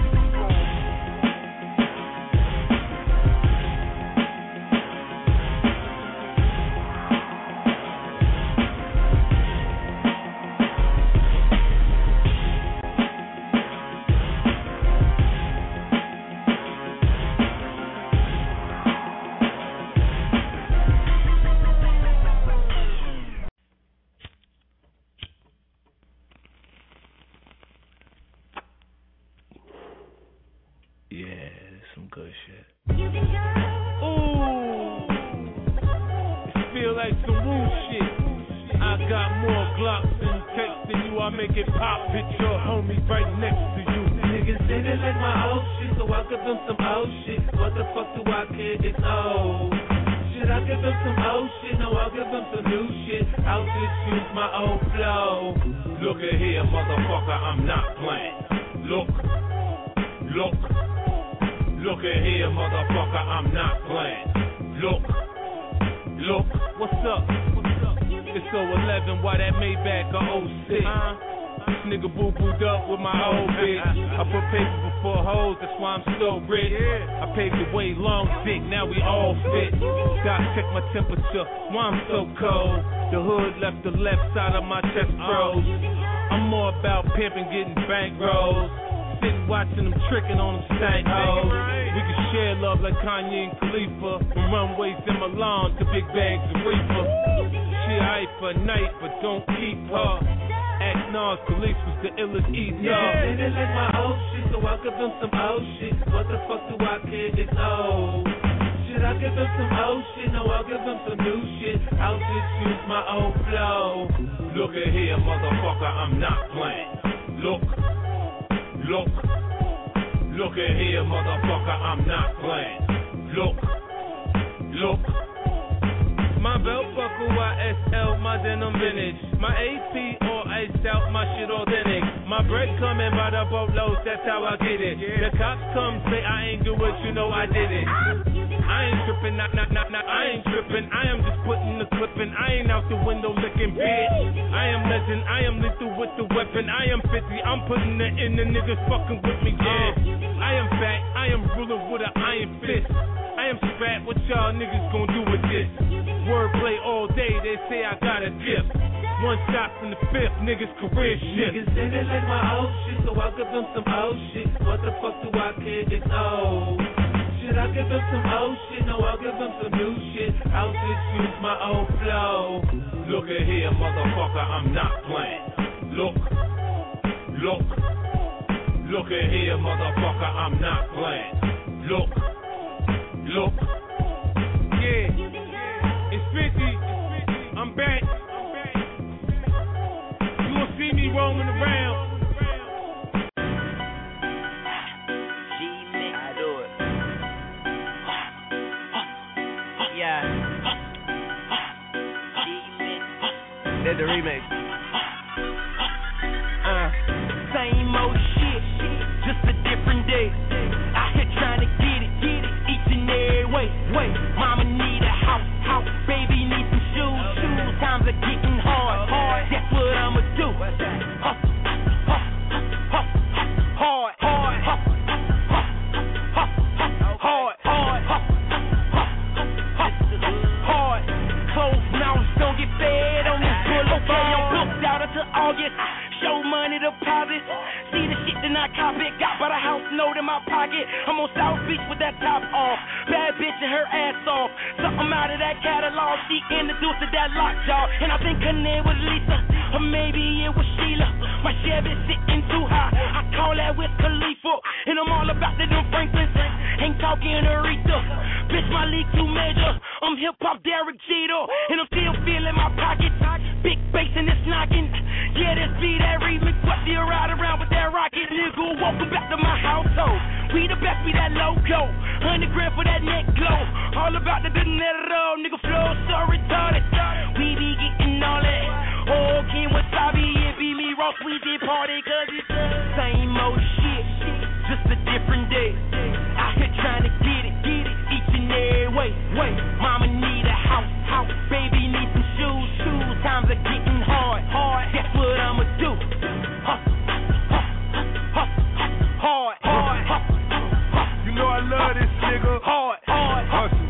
Some good shit. Ooh, it feel like some woo shit. I got more Glocks and text than you. I make it pop. Picture homie right next to you.
Niggas say they like my old shit, so I give them some old shit. What the fuck do I care? It's old. Should I give them some old shit? No, I'll give them some new shit. I'll just use my old flow.
Look at here, motherfucker, I'm not playing. Look. Look at here, motherfucker, I'm not playing. Look. What's up? It's 011, why that Maybach a 06? This nigga boo-booed up with my old bitch. I put paper before hoes, that's why I'm so rich. I paved the way, long dick, now we all fit. Gotta check my temperature, why I'm so cold. The hood left the left side of my chest froze. I'm more about pimping, getting bankrolls. Sitting watching them tricking on them stank hoes. We can share love like Kanye and Khalifa. From runways in Milan to big bags of reefer. She hype for night, but don't keep her. Act Nas, Khalees was the illest eater.
Yeah, they like my old shit, so I'll give them some old shit. What the fuck do I care? It's old. Should I give them some old shit? No, I'll give them some new shit. I'll just use my old flow.
Look at here, motherfucker, I'm not playing. Look at here, motherfucker, I'm not playing. Look. My belt buckle, YSL, my denim vintage. My AP all iced out, my shit authentic. My bread coming by the boatloads, that's how I get it. The cops come say I ain't do it, you know I did it. I ain't tripping, I ain't tripping. I am just putting the clip in. I ain't out the window licking bitch. I am legend, I am lethal with the weapon. I am 50, I'm putting it in, the niggas fucking with me, yeah. I am back, I am ruling with an iron fist. I am strapped, what y'all niggas gon' do with this? Wordplay all day, they say I got a dip. One shot from the fifth, niggas career shit.
Niggas say they like my old shit, so I'll give them some old shit. What the fuck do I care? It's old. Should I give them some old shit? No, I'll give them some new shit. I'll just use my old flow.
Look at here, motherfucker, I'm not playing. Look at here, motherfucker, I'm not playing. Look. Yeah, it's 50. I'm back. You gon' see me roaming around.
G-Mix, I do it. Yeah. G-Mix.
That's the remix.
Same old shit, just a different day. Out here trying to get it, each and every way. Mama need a house, baby need some shoes. Times are getting hard. That's what I'ma do. Hard. Closed mouths don't get fed.
August. Show money deposits. See the shit that I cop it. Got by the house note in my pocket. I'm on South Beach with that top off. Bad bitch and her ass off. Something out of that catalog. She introduced to that lockjaw. And I think her name was Lisa. Or maybe it was Sheila. My Chevy sitting too high. I call that with Khalifa. And I'm all about the them Franklins. Ain't talking Aretha. Bitch, my league too major. I'm hip-hop Derek Jeter. And I'm still feeling my pockets. Big bass and it's knocking. Yeah, this beat that remix. What do you ride around with that rocket, nigga? Welcome back to my household. We the best, we that logo. 100 grand for that neck glow. All about the dinero, nigga flow so retarded. We be getting all that. Oh, King Wasabi, it be me, Ross, we did party, cause it's the same old shit. Just a different day. Out here trying to get it, each and every way. Mama need a house, baby need some shoes. Times are getting hard. Guess what I'ma do? Hustle. Hard.
You know I love this nigga.
Hard.
Hustle.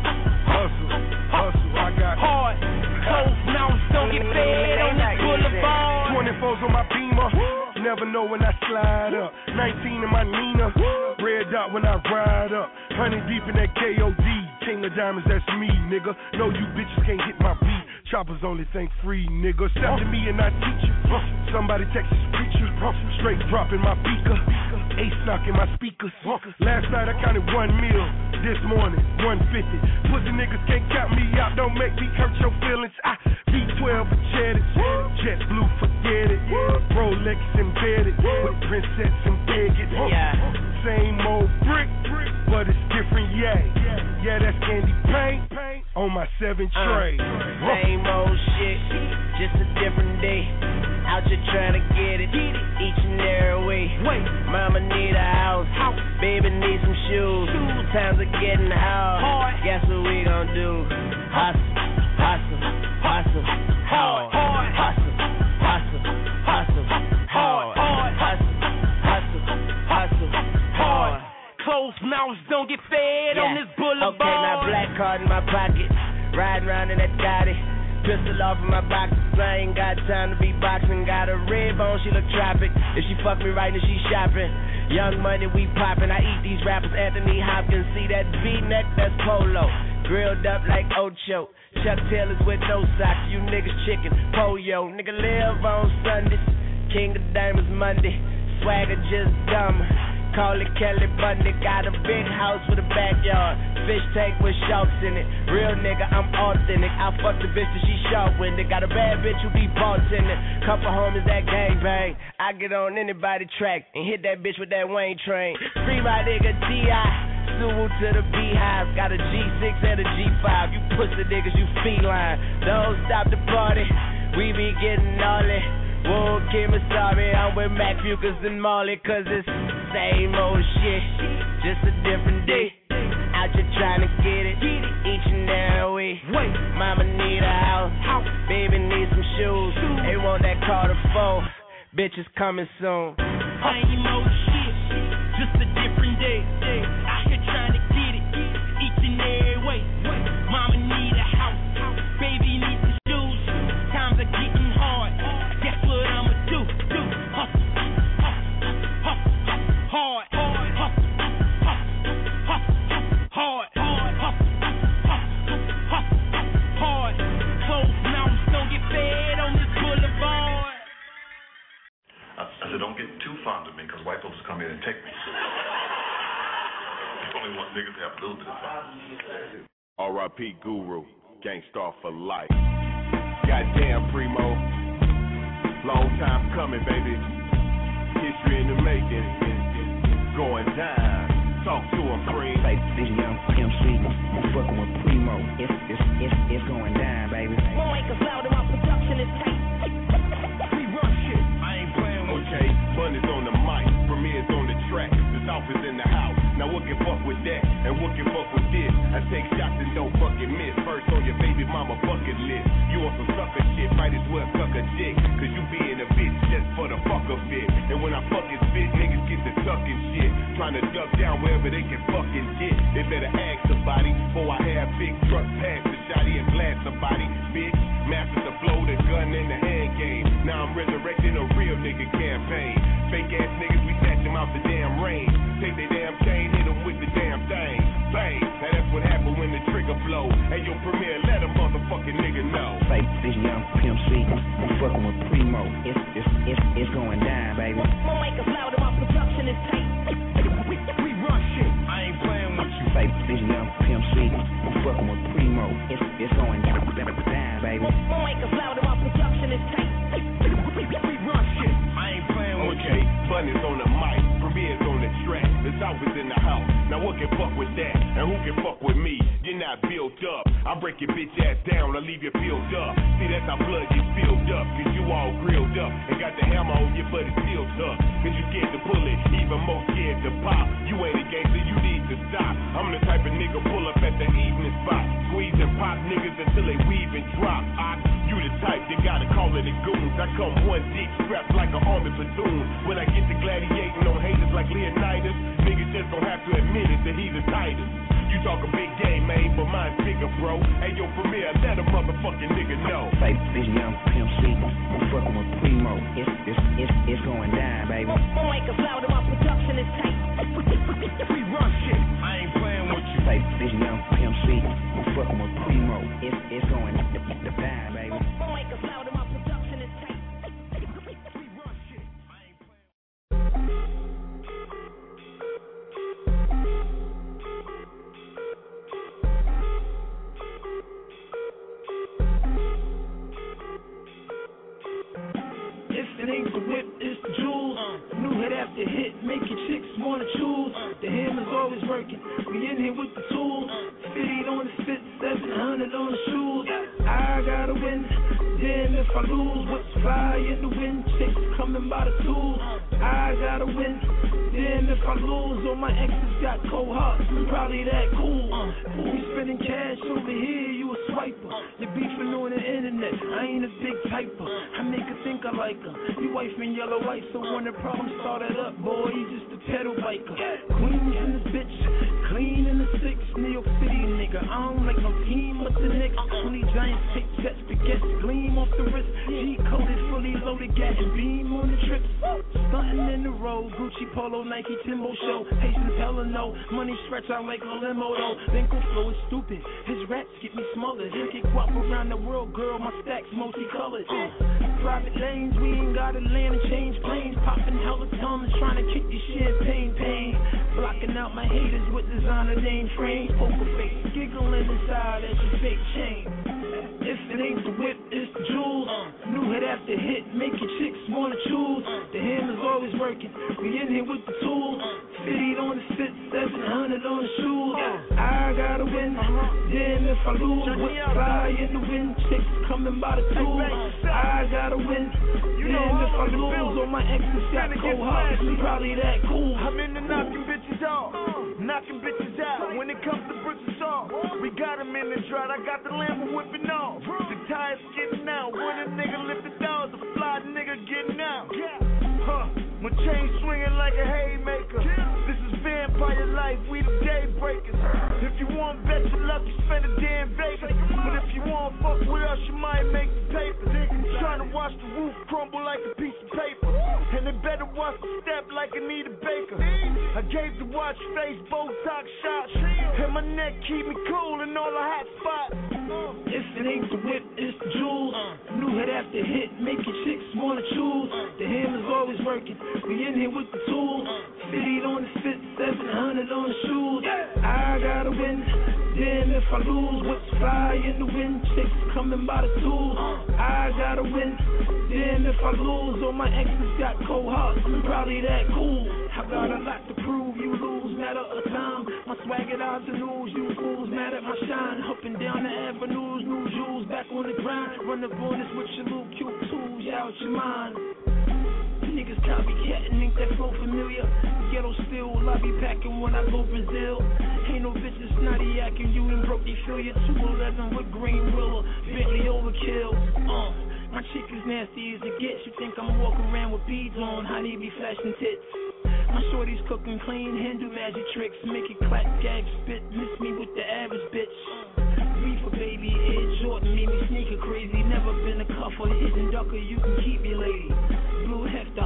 I got
hard. Close mouths don't get fed on this boulevard.
24s on my Beamer. Never know when I slide up. 19 in my Nina. Red dot when I ride up. 100 deep in that KOD. King of diamonds, that's me, nigga. No, you bitches can't hit my beat. Choppers only think free, nigga. Step to me and I teach you. Somebody Texas preacher. Straight dropping my beaker. Ace knocking my speakers. Last night I counted 1 mil. This morning, 150. Pussy niggas can't count me out. Don't make me hurt your feelings. I B12 for cheddar. Jet blue, forget it. Rolex embedded. With princess embedded. Same old brick, but it's different, yeah, that's candy paint on my 7 tray.
Same old shit, just a different day. Out here trying to get it, each and every way. Mama need a house, baby need some shoes. Times are getting hard. Guess what we gon' do? Hustle, hard. Closed mouths don't get fed on this boulevard. Okay, now black card in my pocket, riding around in that Gotti. Pistol off of my box, I ain't got time to be boxing. Got a red bone, she look tropic. If she fuck me right, then she shopping. Young money, we poppin'. I eat these rappers, Anthony Hopkins. See that V-neck, that's polo. Grilled up like Ocho. Chuck Taylors with no socks. You niggas chicken, pollo. Nigga live on Sundays. King of Diamonds Monday. Swagger just dumb. Call it Kelly Bundy. Got a big house with a backyard. Fish tank with sharks in it. Real nigga, I'm authentic. I fuck the bitch that she sharp with it. Got a bad bitch who be bartending. Couple homies that gangbang. I get on anybody track and hit that bitch with that Wayne train. Free my nigga T.I. Sue to the beehive. Got a G6 and a G5. You pussy niggas, you feline. Don't stop the party. We be getting all it. Whoa, Kim, sorry, I'm with Mac Fucus and Marley, cause it's same old shit, just a different day. Out here trying to get it, each and every way. Mama need a house, baby need some shoes. They want that Carter 4, bitches coming soon. Same old shit, just a different day. Out here trying to get it, each and every way. Mama need a house, baby need some shoes. Times are getting hard. Guess what I'ma do? Hustle. Hard. Closed mouths don't get fed on this boulevard.
I said, don't get too fond of me, because white folks come in and take me. They only want niggas to have a little bit of fun.
R.I.P. Guru, Gangstar for life. Goddamn, Primo. Long time coming, baby. History in the making. Going down. Talk to him, Primo.
Like this young MC, I'm fucking with Primo. It's going down, baby.
More acres louder, my production is tight.
We run shit. I ain't playing with you. Okay, Bun is on the mic. Premier's on the track. The South is in the house. Now what can fuck with that? And what can fuck with this? I take shots and don't fucking miss. First on your baby mama bucket list. You on some sucker shit, might as well suck a dick. Cause you being a bitch just for the fuck of it. And when I fucking spit, niggas get to sucking shit. Trying to duck down wherever they can fucking get. They better ask somebody before I have big trucks pass the shotty and blast somebody. Bitch, master the flow, the gun, and the hand game. Now I'm resurrecting a real nigga campaign. Fake ass niggas, we snatch them out the damn range. Take their damn chain, hit them with the damn thing. Bang, now that's what happened when the trigger blow. Hey, yo, Premier, let a motherfucking nigga know.
Fake this young Pimp C, I'm fucking with Primo. It's going down, baby.
My mic is loud and my production is tight.
We run shit, I ain't playing with you.
Fake this young Pimp C, I'm fucking with Primo. It's going down, baby.
My mic is loud and my production is tight.
We run shit, I ain't playing with you. Okay, Bunny's on the mic, Premier's on the track. The South is in the house, now what can fuck with that? And who can fuck with me? You're not built up. I break your bitch ass down, I leave you peeled up. See, that's how blood gets filled up, cause you all grilled up. And got the hammer on your butt, it's still tough. Cause you scared to pull it, even more scared to pop. You ain't a gangster, you need to stop. I'm the type of nigga pull up at the evening spot. Squeeze and pop niggas until they weave and drop. You the type that gotta call it the goons. I come one deep, strapped like an army platoon. When I get to gladiating on haters like Leonidas, niggas just gon' have to admit it that he's the tightest. You talk a big game, man, but mine's bigger, bro. Hey, yo, Premier, let a motherfucking nigga know.
Fake this young Pimp C, I'm fucking with Primo. It's going down, baby.
My mic is loud and my production is tight.
We run shit, I ain't playing with you.
Fake this young Pimp C, I'm fucking with Primo. It's going down, baby.
My mic is loud and my production is tight.
We run shit, I ain't playing.
If it ain't the whip, it's the jewels. New hit after hit, make your chicks wanna choose. The hammer's always working, we in here with the tools. 50 on the fit, 700 on the shoes. I gotta win, damn if I lose. What's fly in the wind, chicks coming by the tools. I gotta win, damn if I lose. All my exes got cold hearts, I'm probably that cool. We spending cash over here, you a swiper. You beefing on the internet, I ain't a big typer. I make her think I like her. You wife in yellow light, so when the problem started up, boy, you just a pedal biker. Queens in the bitch, clean in the six, New York City nigga. I don't like no team but the Knicks. 20 giants take jets, baguettes gleam off the wrist. G-coded, fully loaded, gat and beam on the trips. Stunting in the road, Gucci, Polo, Nike, Timbo show. Patience hella no, money stretch out like a limo though. Benko flow is stupid, his raps get me smothered. Get guap around the world, girl, my stacks multicolored. Private lanes, we ain't gotta land and change planes. Popping hella tums, trying to kick your champagne pain. Blocking out my haters with designer name frames. Poker face, giggling inside as your fake chain. If it ain't the whip, it's the jewels. New hit after hit, make your chicks wanna choose. The hammer's always working, we in here with the tools. 50 on the fit, 700 on the shoes. I gotta win, damn if I lose. What's fly in the wind, chicks coming by the tools. I gotta win, damn if I lose. All my exes got cold hearts, we probably that cool.
I'm in the knocking bitches off, knocking bitches out. When it comes to bricks and salt, we got them in the drought. I got the Lambo whipping off, the tires getting out. When a nigga lift the doors, a fly nigga getting out. My chain swinging like a haymaker. This is vampire life, we the day breakers. If you want bet your luck, you spend a damn Vegas. But if you want fuck with us, you might make the paper. Trying to watch the roof crumble like a piece of paper. And they better watch the step like Anita Baker. I gave the watch face Botox shots. And my neck keep me cool in all the hot spots.
If it ain't the whip, it's the jewels. New hit after hit, make your chicks wanna choose. The hammer's always working, we in here with the tools. 50 on the fit, 700 on the shoes. I gotta win, damn if I lose. What's fly in the wind, chicks coming by the tools. I gotta win, damn if I lose. All my exes got cold hearts, I'm probably that cool. I got a lot to prove, you lose, matter of time. My swag at odds and news, you fools mad at my shine. Up and down the avenues, new jewels, back on the grind. Run the bonus with your little cute tools, you out your mind. Niggas copycatting, think that flow familiar. Ghetto still, I be packing when I go Brazil. Ain't no bitches snotty acting, you done broke they feel you. 211 with green wheeler, Bentley overkill. My chick is nasty as it gets. You think I'm walking around with beads on, how they be flashing tits. My shorty's cooking clean, handle magic tricks. Make it clap, gag, spit, miss me with the average bitch. Reefer baby, Ed Jordan made me sneaker crazy. Never been a cuffer, hidden ducker, you can keep me lady. Blue hefty,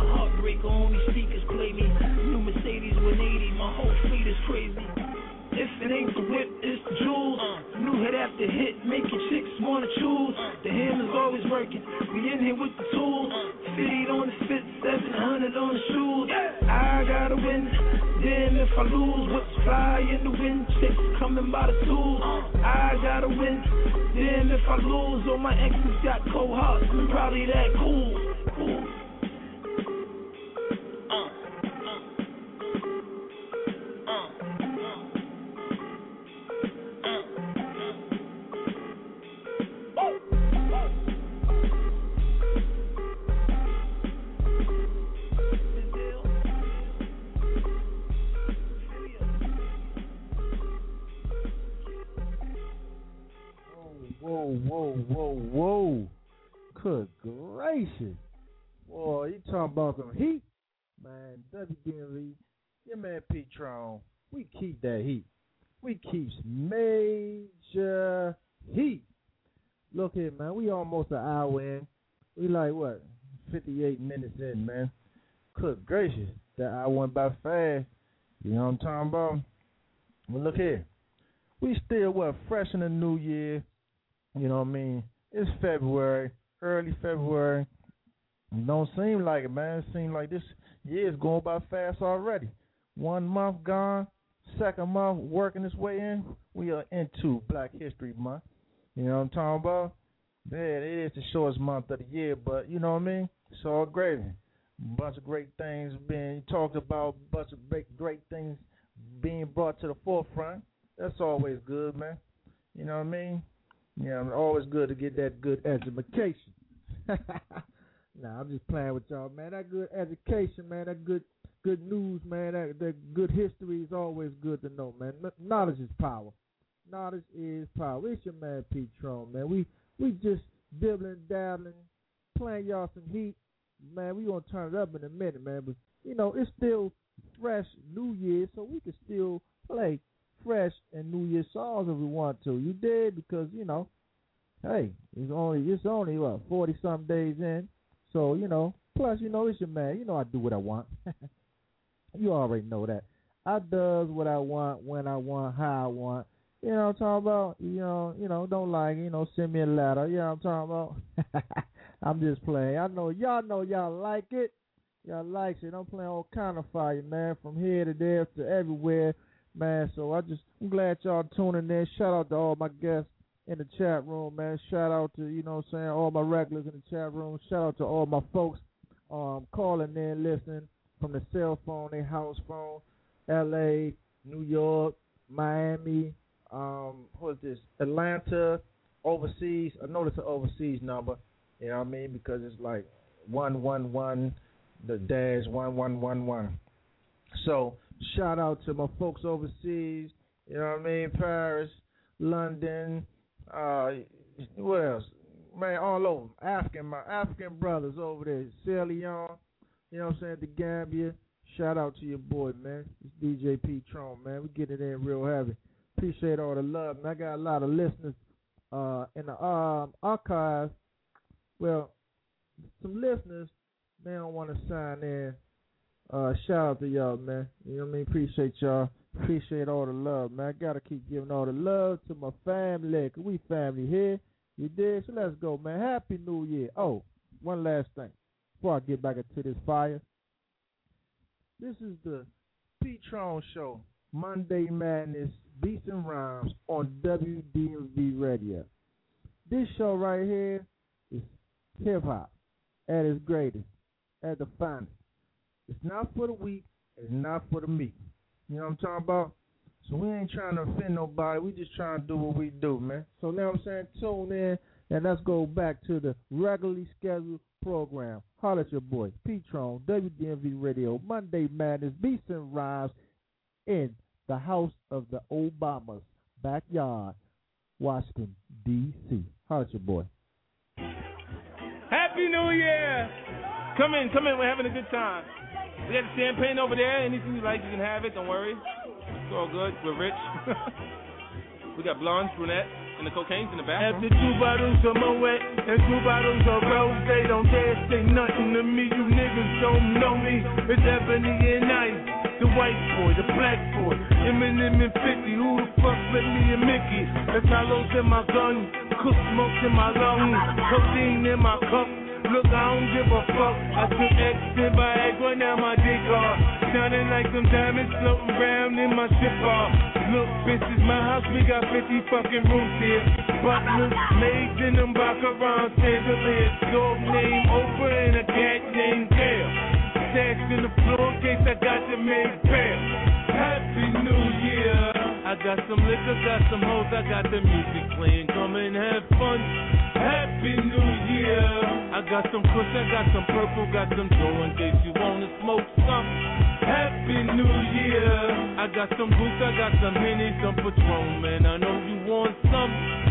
fleet is crazy. If it ain't the whip, it's the jewels. New hit after hit, making chicks wanna choose. The hammer's always working. We in here with the tools. 50 on the fit, 700 on the shoes. I gotta win. Damn if I lose, what's fly in the wind? Chicks coming by the tools. I gotta win. Damn if I lose, all my exes got cold hearts. I'm probably that cool.
Whoa. Good gracious. Boy, you talking about some heat? Man, WDMV, your man P-Tron, we keep that heat. We keep major heat. Look here, man, we almost an hour in. We like, what, 58 minutes in, man. Good gracious, that hour went by fast. You know what I'm talking about? Well, look here. We still, fresh in the new year. You know what I mean? It's February, early February. It don't seem like it, man. It seems like this year is going by fast already. 1 month gone, second month working its way in. We are into Black History Month. You know what I'm talking about? Yeah, it is the shortest month of the year, but you know what I mean? It's all gravy. Bunch of great things being talked about, bunch of great things being brought to the forefront. That's always good, man. You know what I mean? Yeah, it's always good to get that good education. Nah, I'm just playing with y'all, man. That good education, man. That good news, man. That good history is always good to know, man. Knowledge is power. Knowledge is power. It's your man P-Tron, man. We just dibbling, dabbling, playing y'all some heat, man. We gonna turn it up in a minute, man. But you know, it's still fresh New Year, so we can still play fresh and New Year songs if we want to. You did, because you know, hey, it's only what 40-something days in, so you know. Plus, you know, it's your man. You know, I do what I want. You already know that. I does what I want, when I want, how I want. You know what I'm talking about? You know, don't like it, you know, send me a letter. You know what I'm talking about? I'm just playing. I know y'all like it. Y'all like it. I'm playing all kind of fire, man, from here to there to everywhere, man. So I'm glad y'all tuning in. Shout out to all my guests in the chat room, man. Shout out to, you know what I'm saying, all my regulars in the chat room. Shout out to all my folks calling in, listening from the cell phone, their house phone, L.A., New York, Miami, what is this, Atlanta, overseas. I know it's an overseas number, you know what I mean, because it's like 111, the dash 1111. So shout out to my folks overseas, you know what I mean, Paris, London, what else? Man, all over. My African brothers over there, Sierra Leone, you know what I'm saying, the Gambia. Shout out to your boy, man. It's DJ P-Tron, man. We get it in real heavy. Appreciate all the love, man. I got a lot of listeners in the archives. Well, some listeners, they don't want to sign in. Shout out to y'all, man. You know what I mean? Appreciate y'all. Appreciate all the love, man. I got to keep giving all the love to my family, 'cause we family here. You did? So let's go, man. Happy New Year. Oh, one last thing before I get back into this fire. This is the P-Tron Show, Monday Madness, Beats and Rhymes on WDMV Radio. This show right here is hip-hop at its greatest, at the finest. It's not for the weak, it's not for the meek. You know what I'm talking about? So we ain't trying to offend nobody. We just trying to do what we do, man. So now I'm saying tune in, and let's go back to the regularly scheduled program. Holler at your boy, P-Tron, WDMV Radio, Monday Madness, Beats and Rhymes, in the house of the Obamas' backyard, Washington, D.C. Holler at your boy.
Happy New Year! Come in, we're having a good time. We got the champagne over there. Anything you like, you can have it, don't worry. It's all good, we're rich. We got blondes, brunettes, and the cocaine's in the back.
After 2 bottles of Moet and 2 bottles of Rose, they don't dare say nothing to me. You niggas don't know me. It's Ebony and Ice.
the white boy, the black boy, Eminem and 50. Who the fuck let me and Mickey? That's hollows in my gun, cook smokes in my lungs, cocaine in my cup. Look, I don't give a fuck. I took X in Viagra, now my dick off. Sounding like some diamonds floating round in my ship off. Look, bitch, it's my house, we got 50 fucking rooms here. Butlers, maids in them Baccarat chandeliers. Dog name Oprah and a cat named Gail. Stashed in the floor in case I got to make bail. Happy New Year. I got some liquor, got some hoes, I got the music playing. Come and have fun. Happy New Year. I got some kush, I got some purple, got some dough in case you wanna smoke some. Happy New Year. I got some boots, I got some Henny, some Patron, man. I know you want some.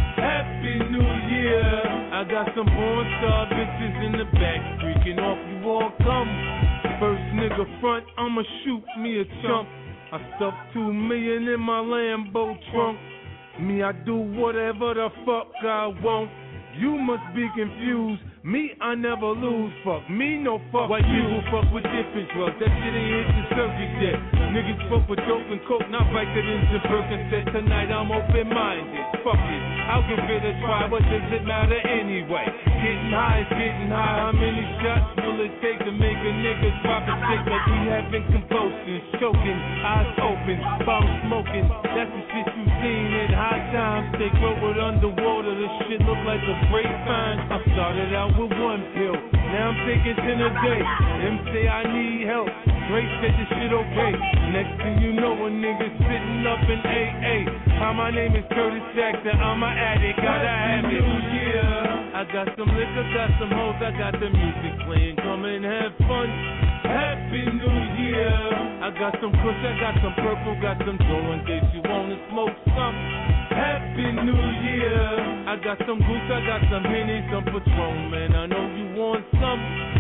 Happy New Year. I got some porn star bitches in the back, freaking off, you all come. First nigga front, I'ma shoot me a chump. I stuffed $2 million in my Lambo trunk. Me, I do whatever the fuck I want. You must be confused. Me, I never lose. Fuck me, no fuck white you. People fuck with different drugs. That shit ain't hit the surgery yet. Niggas fuck with dope and coke, not Vicodins and Percocet. Tonight I'm open-minded. Fuck it, I'll give it a try. What does it matter anyway? Getting high is getting high. How many shots will it take to make a nigga drop a stick like we having compulsions? Choking, eyes open, bottle smoking. That's the shit you seen in high times. They grow it underwater. This shit look like a great find. I started out with one pill, now I'm taking 10 a day. Them say I need help, Drake said this shit okay. Next thing you know, a nigga sitting up in AA. Hi, my name is Curtis Jackson, I'm an addict, gotta have it. New Year. I got some liquor, got some hoes, I got the music playing, come and have fun. Happy New Year. I got some kush, I got some purple, got some dough in case you wanna smoke some. Happy New Year. I got some goose, I got some Henny, some Patron, man. I know you want some.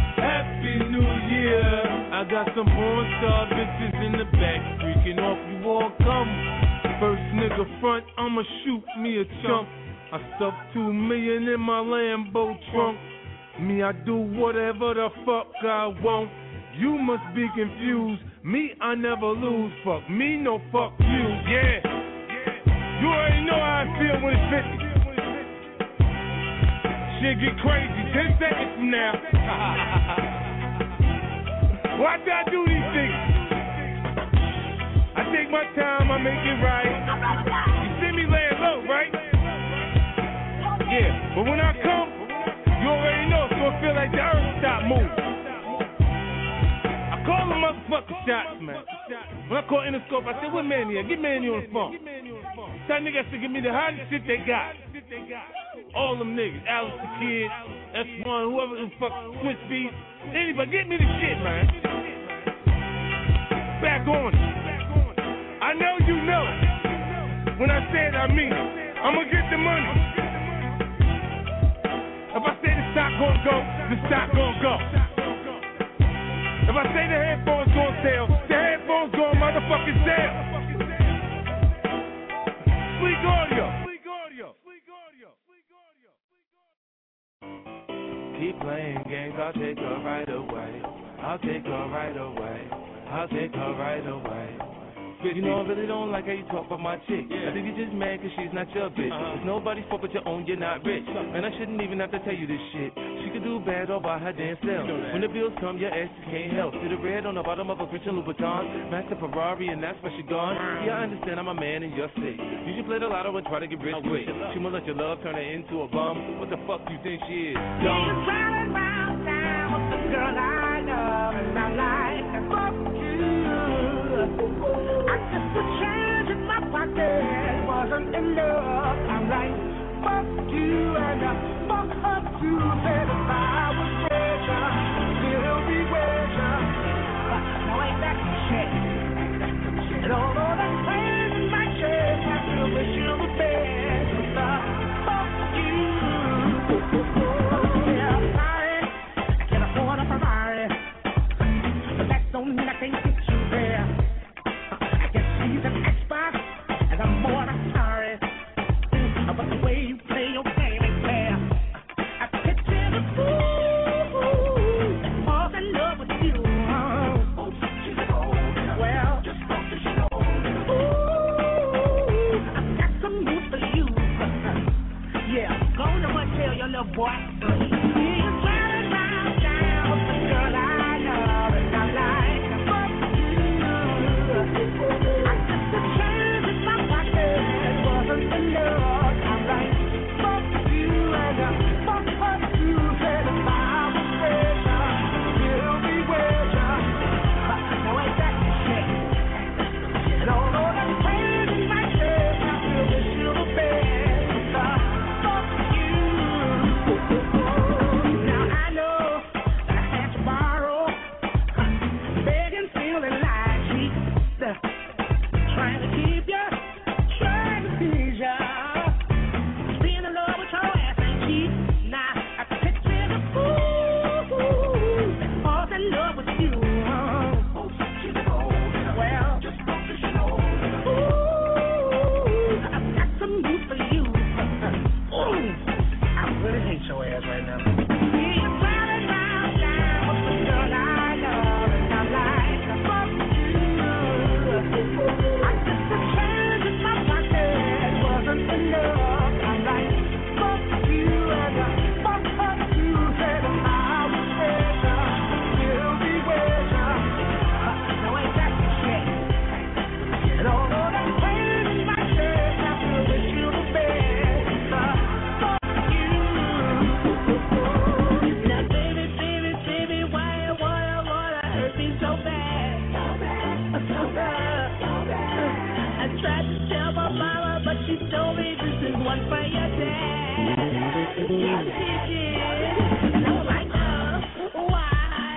Happy New Year. I got some porn star bitches in the back, freaking off, you all come. First nigga front, I'ma shoot me a chump. I stuffed $2 million in my Lambo trunk. Me, I do whatever the fuck I want. You must be confused. Me, I never lose. Fuck me, no fuck you. Yeah. You already know how I feel when it's 50. Shit get crazy 10 seconds from now. Why do I do these things? I take my time, I make it right. You see me laying low, right? Yeah, but when I come, you already know it's gonna feel like the earth stop moving. I call them motherfucking shots, man. When I call Interscope, I say, where Manny at? Get Manny on the phone. That nigga has to give me the hottest shit they got. All them niggas, Alex the Kid, S1, whoever the fuck, Switch Beats, anybody, get me the shit, man. Back on it. I know you know. When I say it, I mean it. I'ma get the money. If I say the stock gon' go, the stock gon' go. If I say the headphones gon' sell, the headphones gon' motherfucking sell. Sleek audio. Keep playing games, I'll take her right away. I'll take her right away. I'll take her right away. You know I really don't like how you talk about my chick. I think you're just mad cause she's not your bitch. It's nobody's fault but your own, you're not rich. Man, I shouldn't even have to tell you this shit. She could do bad all by her damn self. When the bills come, your ass just can't help. See the red on the bottom of a Christian Louboutin, Master Ferrari, and that's where she gone. Yeah, I understand I'm a man and you're sick. You should play the lotto and try to get rich quick. She won't let your love turn her into a bum. What the fuck you think she is? Dumb.
She's running around town with the girl I love, and I like to fuck you. I just put change in my pocket, wasn't enough. I'm like, fuck you and fuck her too. Said if I was richer, still be richer. Now ain't that some shit? And although that pain in my chest, I still wish you the best. Fuck you. Yeah, I ain't
one for your dad. Yes, he did. No, like, why?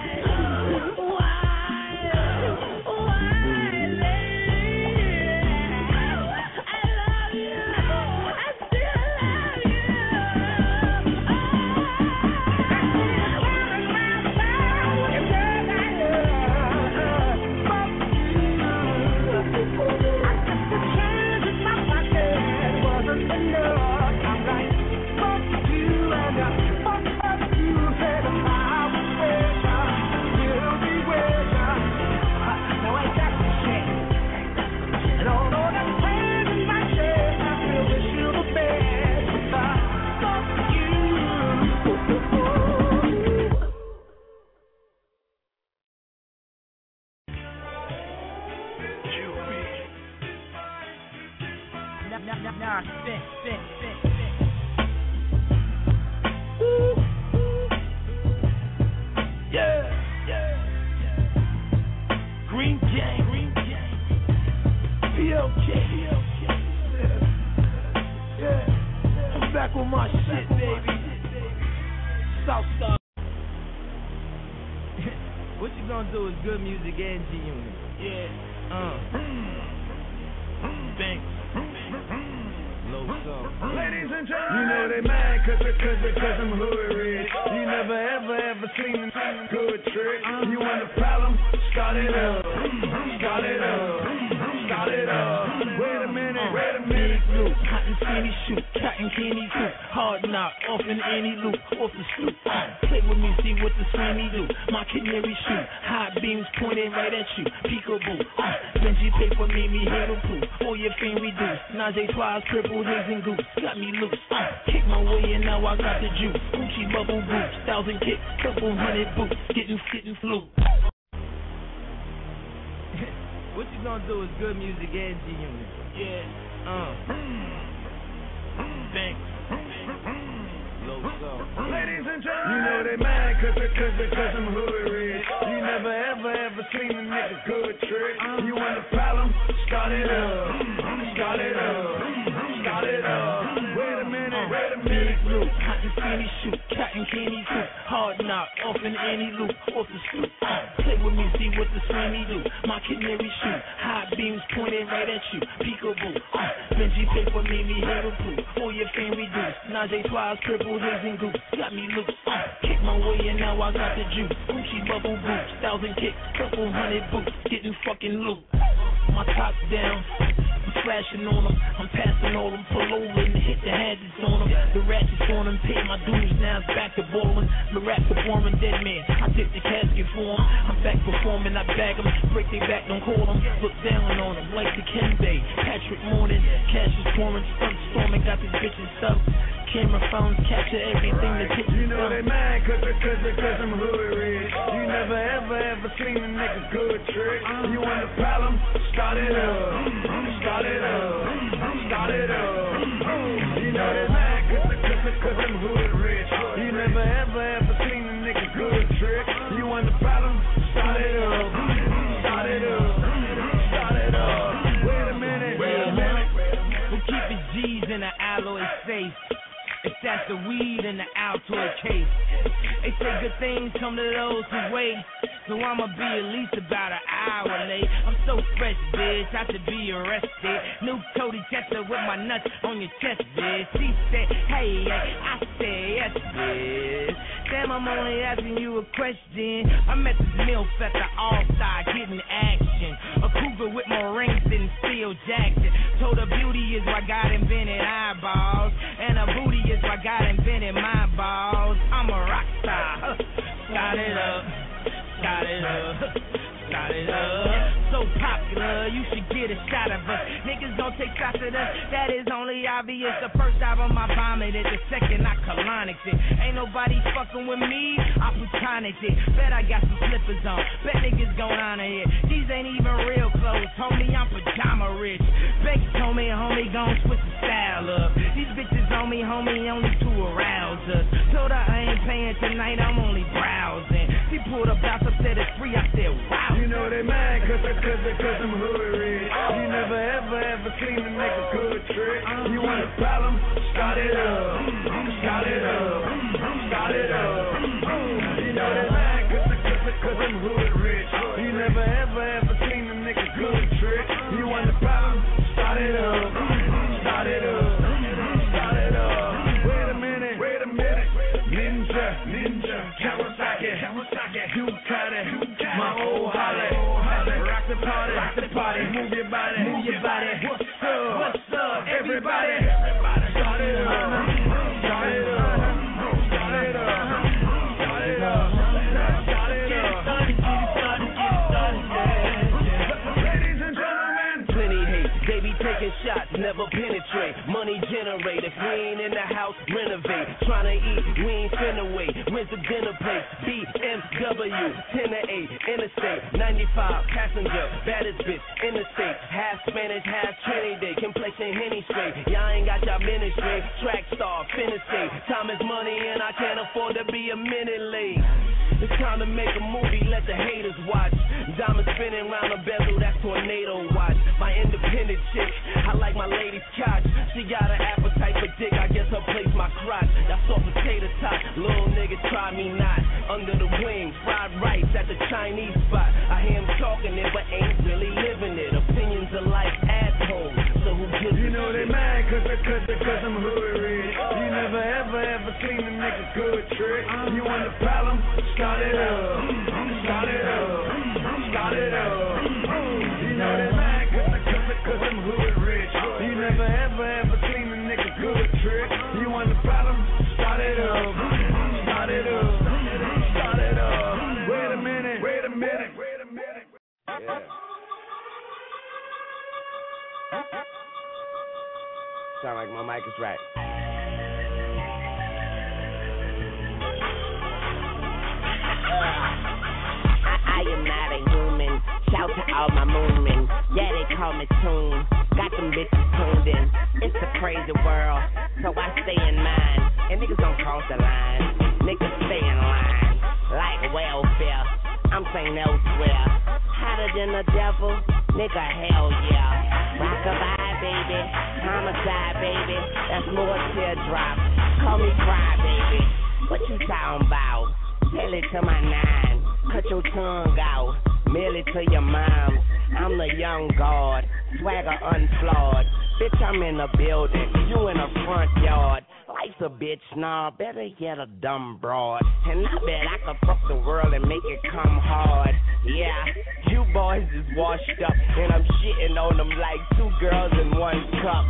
Good music and G-Unit. Yeah. Thanks. Low song.
Ladies and gentlemen, you know they mad cause I'm hood rich. You never ever seen a good trick. You want a problem? Start it up. Start it up. Start it up. Wait a minute.
Loop, cotton candy shoot, cotton candy hoop, hard knock off in any loop, off the stoop. Play with me, see what the Sweeney do. My canary shoot, hot beams pointed right at you. Peekaboo, Benji pay for me hear the poo. All your fame reduced. Najee Twice, triple Higgs and Goose, got me loose. Kick my way and now I got the juice. Gucci bubble boots, 1,000 kicks, couple hundred boots, getting flu.
What you gonna do is good music and G-Unit.
Yeah.
Thanks. Low song.
Ladies and gentlemen, you know they mad cause I'm hood rich. You never ever seen a nigga good trick. You want a problem? Start it up. Start it up. Start it up. Wait a minute.
Loop, cotton candy shoot, cotton candy hoop, hard knock off in any loop, off the stoop. Play with me, see what the Sweeney do. My canary shoot, hot beams pointed right at you. Peekaboo, Benji pay for me hear the poo. All your fame reduced. Najee Twice, triple Higgs and Goose, got me loose. Kick my way and now I got the juice. Gucci bubble boots, 1,000 kicks, couple hundred boots, getting fucking loose. My top down, I'm flashing on them, I'm passing all them, pull over and hit the hadgets on them. The ratchets on them, pay my dues, now it's back to ballin'. The rap performing, dead man, I take the casket for them. I'm back performing, I bag them, break their back, don't call them. Look down on them, like the Kenbay, Patrick Morning, cash is pouring, stunt storming, got these bitches stuff. Camera phones capture everything that hits
you know they mad cause I'm hood rich. You never ever seen a nigga good trick. You want a problem? Start it up. Start it up. Start it up. You know they mad cause I'm hood rich. You never ever seen a nigga good trick. You want a problem? Start it up. Start it up. Start it up. Wait a minute.
We'll keep it G's in the alloy safe. If that's the weed in the Altoid case. They say good things come to those who wait. So I'ma be at least about an hour late. I'm so fresh, bitch, I should be arrested. New Cody Chester with my nuts on your chest, bitch. She said, hey, I said, yes, bitch. Damn, I'm only asking you a question. I met this MILF at the All-Star getting action. A cougar with more rings than Phil Jackson. Told her beauty is why God invented eyeballs. And her booty is why God invented my balls. I'm a rock star. Start it up. Start it up. Start it up. So popular, you should get a shot of us. Niggas don't take shots at us, that is only obvious. The first album I vomited, the second I colonics it. Ain't nobody fucking with me, I plutonics it. Bet I got some slippers on, bet niggas gon' honor it. These ain't even real clothes, homie, I'm pajama rich. Becky told me, homie, gon' switch the style up. These bitches on me, homie, only to arouse us. Told her I ain't paying tonight, I'm only browsing. She pulled up out, said it's free, I said wow.
You know they mad cause I'm hood rich. You never ever seen a nigga good trick. You want a problem?
start it up, start it up, start it up. You know that line, cause I'm hood rich. You never ever seen a nigga good trick. You want the problem? Start it up, start it up, start it up. Wait a minute, Ninja, Kawasaki, Ducati, my old Holly. Rock the party, move your body. What's up, everybody? Start it up, start it up, start it up, start it up, start it up. Ladies and gentlemen,
plenty hate, they be taking shots, never penetrate. Money generate, if we ain't in the house, renovate. Tryna eat, we ain't finna wait. When's the dinner plate? BMW, 10 to 8, interstate, 95, passenger, baddest bitch, interstate. Half Spanish, half Trinidad, complexion Henny straight. Y'all ain't got y'all ministry, track star, finish state. Time is money and I can't afford to be a minute late. It's time to make a movie, let the haters watch. Diamonds spinning round a bezel, that's tornado watch. My independent chick, I like my lady's couch. She got an appetite for dick, I guess her place my crotch. Y'all saw potato tot, little nigga try me not. Under the wing, fried rice at the Chinese spot. I hear him talking it, but ain't really living it. Opinions alike, assholes, so who gives
you know they mad cause I'm hood rich. You never ever seen a nigga good trick. You want the problem? Start it up, start it up, start it up. You know they mad cause I'm hood rich. You never ever seen a nigga good trick. You want the problem? Start it up, start it up, start it up. Wait a minute.
Yeah. Sound like my mic is right. I am not a human. Shout to all my moonmen. Yeah, they call me Tune. Got them bitches tuned in. It's a crazy world, so I stay in mine. And niggas don't cross the line. Niggas stay in line. Like welfare, I'm saying elsewhere. Hotter than the devil, nigga, hell yeah. Rockabye, baby. Homicide, baby. That's more teardrops. Call me Cry, baby. What you talking about? Tell it to my nine. Cut your tongue out. Mail it to your mom. I'm the young guard. Swagger unflawed. Bitch, I'm in the building. You in the front yard. Life's a bitch, nah, better yet a dumb broad. And I bet I could fuck the world and make it come hard. Yeah, you boys is washed up, and I'm shitting on them like two girls in one cup.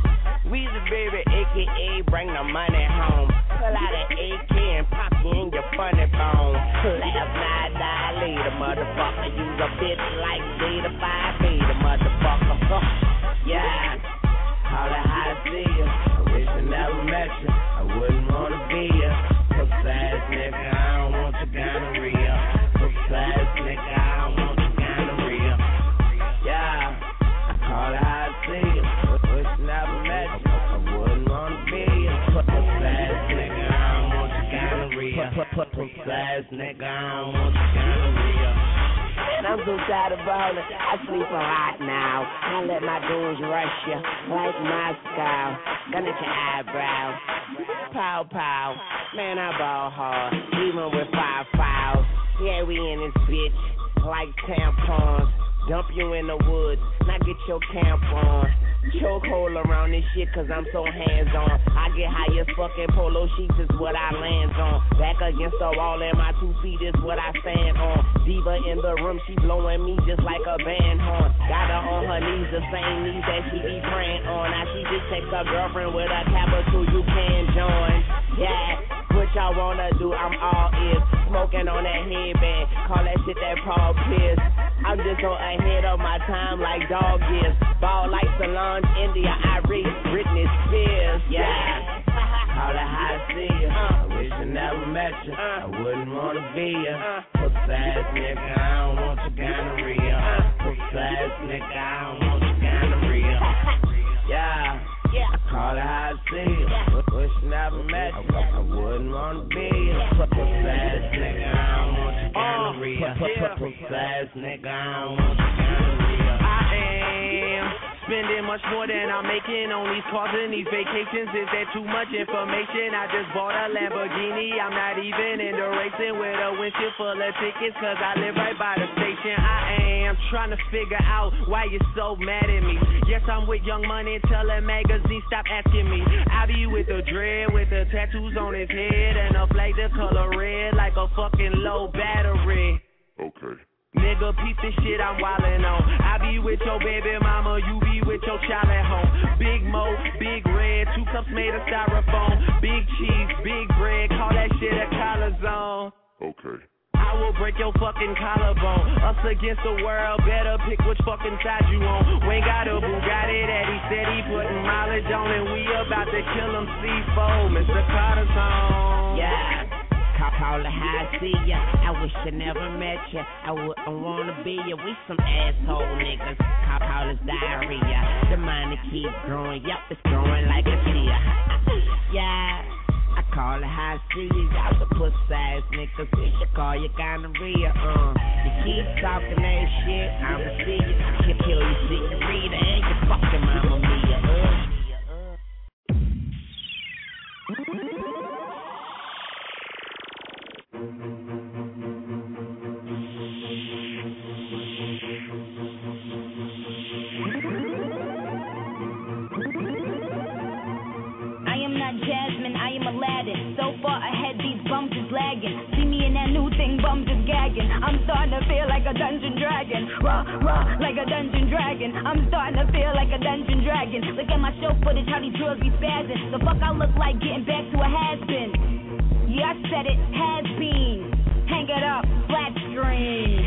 Weezy baby, a.k.a. bring the money home. Pull out an AK and pop you in your funny bone. Laugh, lie, die, later, motherfucker. Use a bitch like Zeta 5 beta, motherfucker. Yeah, call it how to see you. I wish I never met you. I wouldn't wanna be you. Puss-ass nigga, I don't want your gonorrhea. Puss-ass nigga, I don't want your gonorrhea. Yeah, I call it how to see you. Wish I never met you. I wouldn't wanna be you. Puss-ass nigga, I don't want your gonorrhea. Puss-ass nigga, I don't want your gonorrhea. And I'm so tired of ballin', I sleep a lot now. I let my goons rush you like Moscow. Gun at your eyebrow. Pow, pow. Man, I ball hard, even with 5 fouls. Yeah, we in this bitch like tampons. Dump you in the woods, now get your camp on. Chokehold around this shit cause I'm so hands-on. I get high as fucking polo sheets is what I lands on. Back against the wall and my 2 feet is what I stand on. Diva in the room, she blowing me just like a band horn. Got her on her knees, the same knees that she be praying on. Now she just takes her girlfriend with a capital, you can join. Yeah, what y'all wanna do, I'm all ears. Smoking on that headband, call that shit that Paul Pierce. I'm just so ahead of my time like dog years. Ball like Solange, India, Iris, Britney Spears. Yeah, call it how to see you. I wish I never met you. I wouldn't wanna be you. Puss-ass nigga, I don't want your gonorrhea. Puss-ass nigga, I don't want your gonorrhea. Yeah, I call it how I see you. Wish I never met you. I wouldn't wanna be you. Puss-ass nigga, I don't want your gonorrhea. Puss-ass nigga, I don't want your gonorrhea.
I am
spending much more than I'm making on these cars and these vacations. Is that too much information? I just bought a Lamborghini. I'm not even into racing with a windshield full of tickets, cause I live right by the station. I am trying to figure out why you're so mad at me. Yes, I'm with Young Money, tell that magazine stop asking me. I be with the dread, with the tattoos on his head, and a flag the color red like a fucking low battery.
Okay.
Nigga, piece of shit I'm wildin' on. I be with your baby mama, you be with your child at home. Big Mo, Big Red, 2 cups made of styrofoam. Big cheese, big bread, call that shit a collar zone.
Okay.
I will break your fucking collarbone. Us against the world, better pick which fucking side you on. We ain't got a Bugatti that he said he putting mileage on, and we about to kill him C4, Mr. Carter's on.
Yeah. Call it how I see ya. I wish I never met ya. I wouldn't wanna be ya. We some asshole niggas. Call it diarrhea. The money keep growing. Yup, it's growing like a chia. Yeah. I call it how I see ya. Y'all the pussy ass niggas. We should call you gonorrhea. You keep talking that shit, I'ma see ya. Kill you, see you, read it, and you fucking mama mia.
So far ahead, these bums is lagging. See me in that new thing, bums is gagging. I'm starting to feel like a dungeon dragon. Raw, like a dungeon dragon. I'm starting to feel like a dungeon dragon. Look at my show footage, how these drugs be spazzing. The fuck I look like getting back to a has-been. Yeah, I said it, has been. Hang it up, flat screen.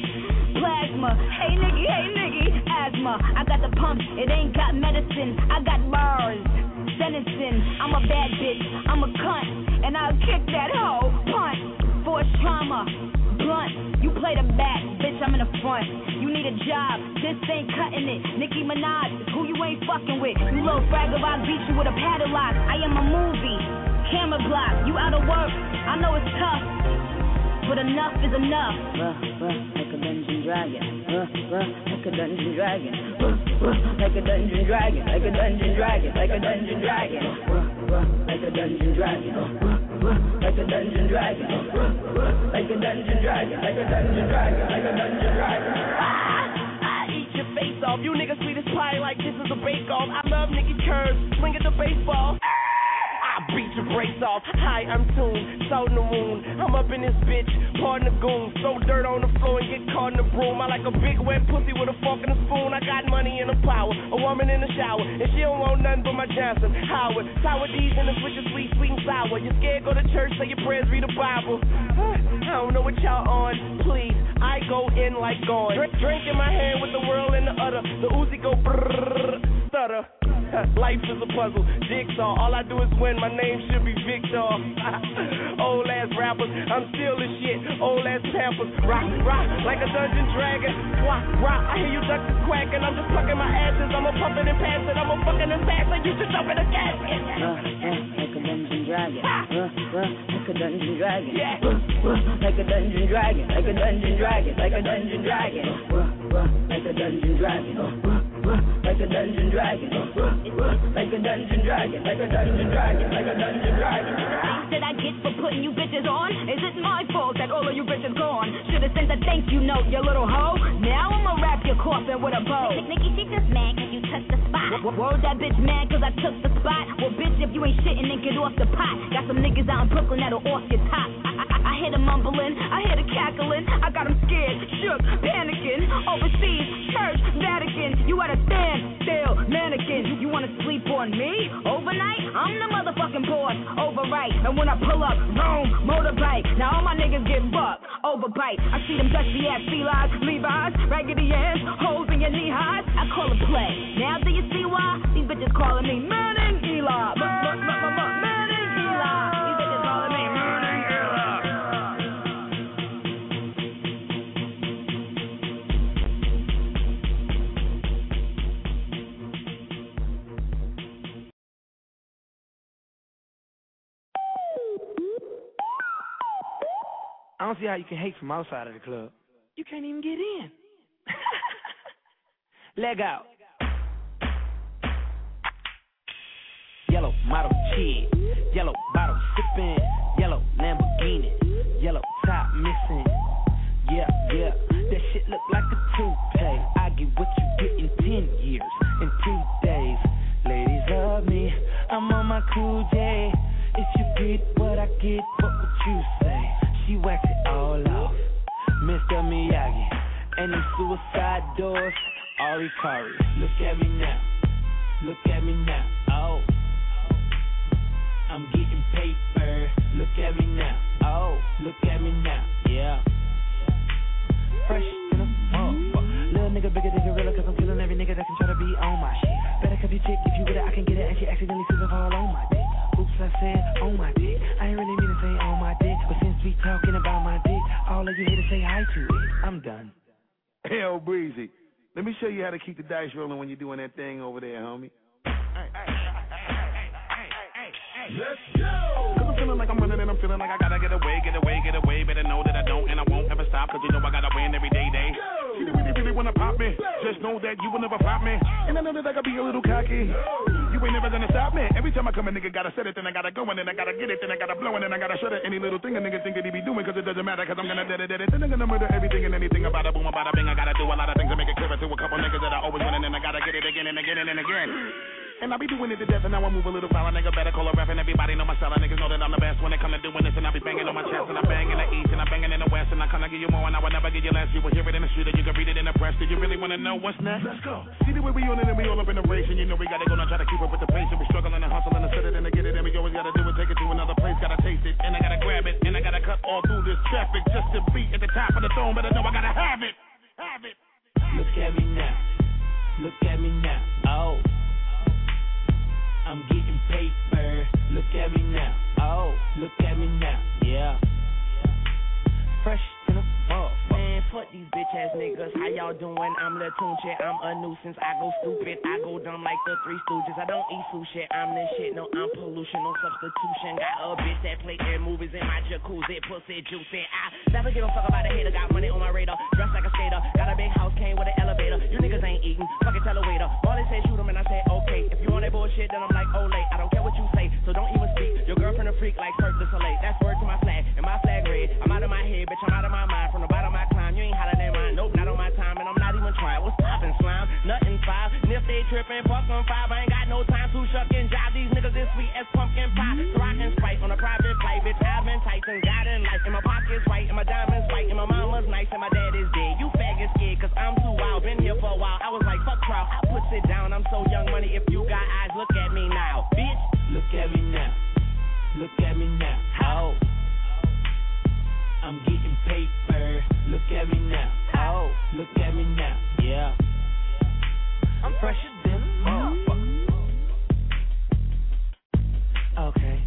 Plasma, hey nigga, asthma. I got the pump, it ain't got medicine. I got bars. Sentencing, I'm a bad bitch, I'm a cunt, and I'll kick that hoe, punt, force trauma, blunt, you play the back, bitch, I'm in the front, you need a job, this ain't cutting it, Nicki Minaj is who you ain't fucking with, you little fraggle, I beat you with a paddle lock, I am a movie, camera block, you out of work, I know it's tough, but enough is enough.
Like a dungeon dragon, like a dungeon dragon, like a dungeon dragon, like a dungeon dragon, like a dungeon dragon, like a dungeon dragon, like a dungeon dragon, like a dungeon dragon, like a dungeon dragon, like a dungeon dragon.
I eat your face off. You niggas sweet as pie like this is a bake-off. I love Nicky Curves, swing at the baseball. I beat your brakes off. Hi, I'm tuned, so in the moon. I'm up in this bitch, pardon the goon. Throw dirt on the floor and get caught in the broom. I like a big wet pussy with a fork and a spoon. I got money and a power, a woman in the shower, and she don't want nothing but my Johnson. Howard, sour D's in the switch of sweet, sweet and sour. You scared, go to church, say your prayers, read the Bible. I don't know what y'all on, please. I go in like gone. Drink in my hand with the world in the other. The Uzi go brrrr, stutter. Life is a puzzle, jigsaw. All I do is win. My name should be Victor. Old ass rappers, I'm still the shit. Old ass Pampers, rock like a dungeon dragon. Rock. I hear you ducks quacking. I'm just plucking my asses. I'm a pumping and passing. I'm a fucking assassin. You just jump in a casket.
Like a dungeon dragon. Like a dungeon dragon.
Yeah.
Like a dungeon dragon. Like a dungeon dragon. Like a dungeon dragon. Like a dungeon dragon. Like a dungeon dragon. Like a dungeon dragon. Like a dungeon dragon. Like a dungeon dragon.
Things that I get for putting you bitches on. Is it my fault that all of you bitches gone? Should've sent a thank you note, you little hoe. Now I'ma wrap your coffin with a bow.
Nikki, she just mad cause you touched the spot.
Word that bitch mad cause I took the spot. Well bitch, if you ain't shitting, then get off the pot. Got some niggas out in Brooklyn that'll off your top. I hear them mumbling, I hear the cackling. I got them scared, shook, panicking. Overseas, church, Vatican. You at a standstill, mannequin. You wanna sleep on me? Overnight? I'm the motherfucking boss, overright. And when I pull up, boom, motorbike. Now all my niggas get bucked, overbite. I see them dusty ass felines, Levi's, raggedy ass, holes in your knee highs. I call it play. Now do you see why? These bitches calling me Manning Eli. Manning Eli. These bitches calling me Manning Eli.
I don't see how you can hate from outside of the club. You can't even get in. Leg out.
model kid. Yellow bottle sipping, yellow Lamborghini, yellow top missing. Yeah, that shit look like a toupee. I get what you get in 10 years, in 2 days. Ladies love me, I'm on my cool J. If you get what I get, what would you say? She waxed it all off, Mr. Miyagi, and them suicide doors, Ari Kari. Look at me now, look at me now, oh. I'm getting paper, look at me now, oh. Look at me now, yeah. Fresh in a motherfucker. Little nigga bigger than gorilla, cause I'm killing every nigga that can try to be on my shit. Better cuff your chick, if you with it, I can get it, and she accidentally slipped and fall on my dick. Oops, I said on my dick. I ain't really mean to say on my dick, but since we talking about my dick, all of you here to say hi to it. I'm done.
Hell, Breezy, let me show you how to keep the dice rolling when you're doing that thing over there, homie.
Let's go! Cause I'm feeling like I'm running and I'm feeling like I gotta get away. Better know that I don't and I won't ever stop, cause you know I gotta win every day. She really wanna pop me. Just know that you will never flop me. And I know that I gotta be a little cocky. You ain't never gonna stop me. Every time I come a nigga gotta set it, then I gotta go, and then I gotta get it, then I gotta blow, and then I gotta shut it. Any little thing a nigga think that he be doing, cause it doesn't matter, cause I'm gonna dead it. Then I'm gonna murder everything and anything about a boom, about a bing. I gotta do a lot of things to make it clearer to a couple niggas that I always win, and then I gotta get it again and again and again. And I be doing it to death, and now I move a little foul. A nigga better call a rap, and everybody know my style. Niggas know that I'm the best when it come to doing this, and I be banging on my chest, and I bang in the east, and I banging in the west, and I kinda give you more, and I will never give you less. You will hear it in the street, and you can read it in the press. Do you really wanna know what's next? Let's go. See the way we on it, and we all up in the race, and you know we gotta go and try to keep up with the pace, and we struggling and hustling and set it and to get it, and we always gotta do it, take it to another place, gotta taste it, and I gotta grab it, and I gotta cut all through this traffic just to be at the top of the throne. Better know I gotta have it.
Look at me now, look at me now, oh. I'm getting paper, look at me now, oh. Look at me now, yeah. Fresh to the man, fuck these bitch ass niggas. How y'all doing? I'm Lil Tunchi, I'm a nuisance. I go stupid, I go dumb like the Three Stooges. I don't eat sushi, I'm this shit. No, I'm pollution, no substitution. Got a bitch that play air movies in my jacuzzi, pussy juicy. I never give a fuck about a hater. Got money on my radar, dressed like a skater. Got a big house, came with an elevator. You niggas ain't eating, fucking tell a waiter. All they say shoot 'em and I say okay. If you on that bullshit, then I'm like Olay. I don't care what you say, so don't even speak. Your girlfriend a freak like Cirque du Soleil. That's word to my flag, and my flag red. I'm out of my head, bitch, I'm out of my mind. From the bottom I climb, you ain't hotter than mine. Nope, not on my time, and I'm not even trying. What's poppin', slime? Nothing 5. And if they trippin', fuck on 5. I ain't got no time to shuck and jive. These niggas is sweet as pumpkin pie. So I can Sprite on a private flight, bitch. I've been tight and got in life. And my pocket's right, and my diamonds white, and my mama's nice, and my dad is dead. You faggots scared, cause I'm too wild. Been here for a while. I was like, fuck trial. I put it down. I'm so young money. If you got eyes, look at me now, bitch. Look at me now. Look at me now. Oh. I'm getting paper. Look at me now. Oh. Look at me now. Yeah. I'm fresher than a motherfucker. Okay.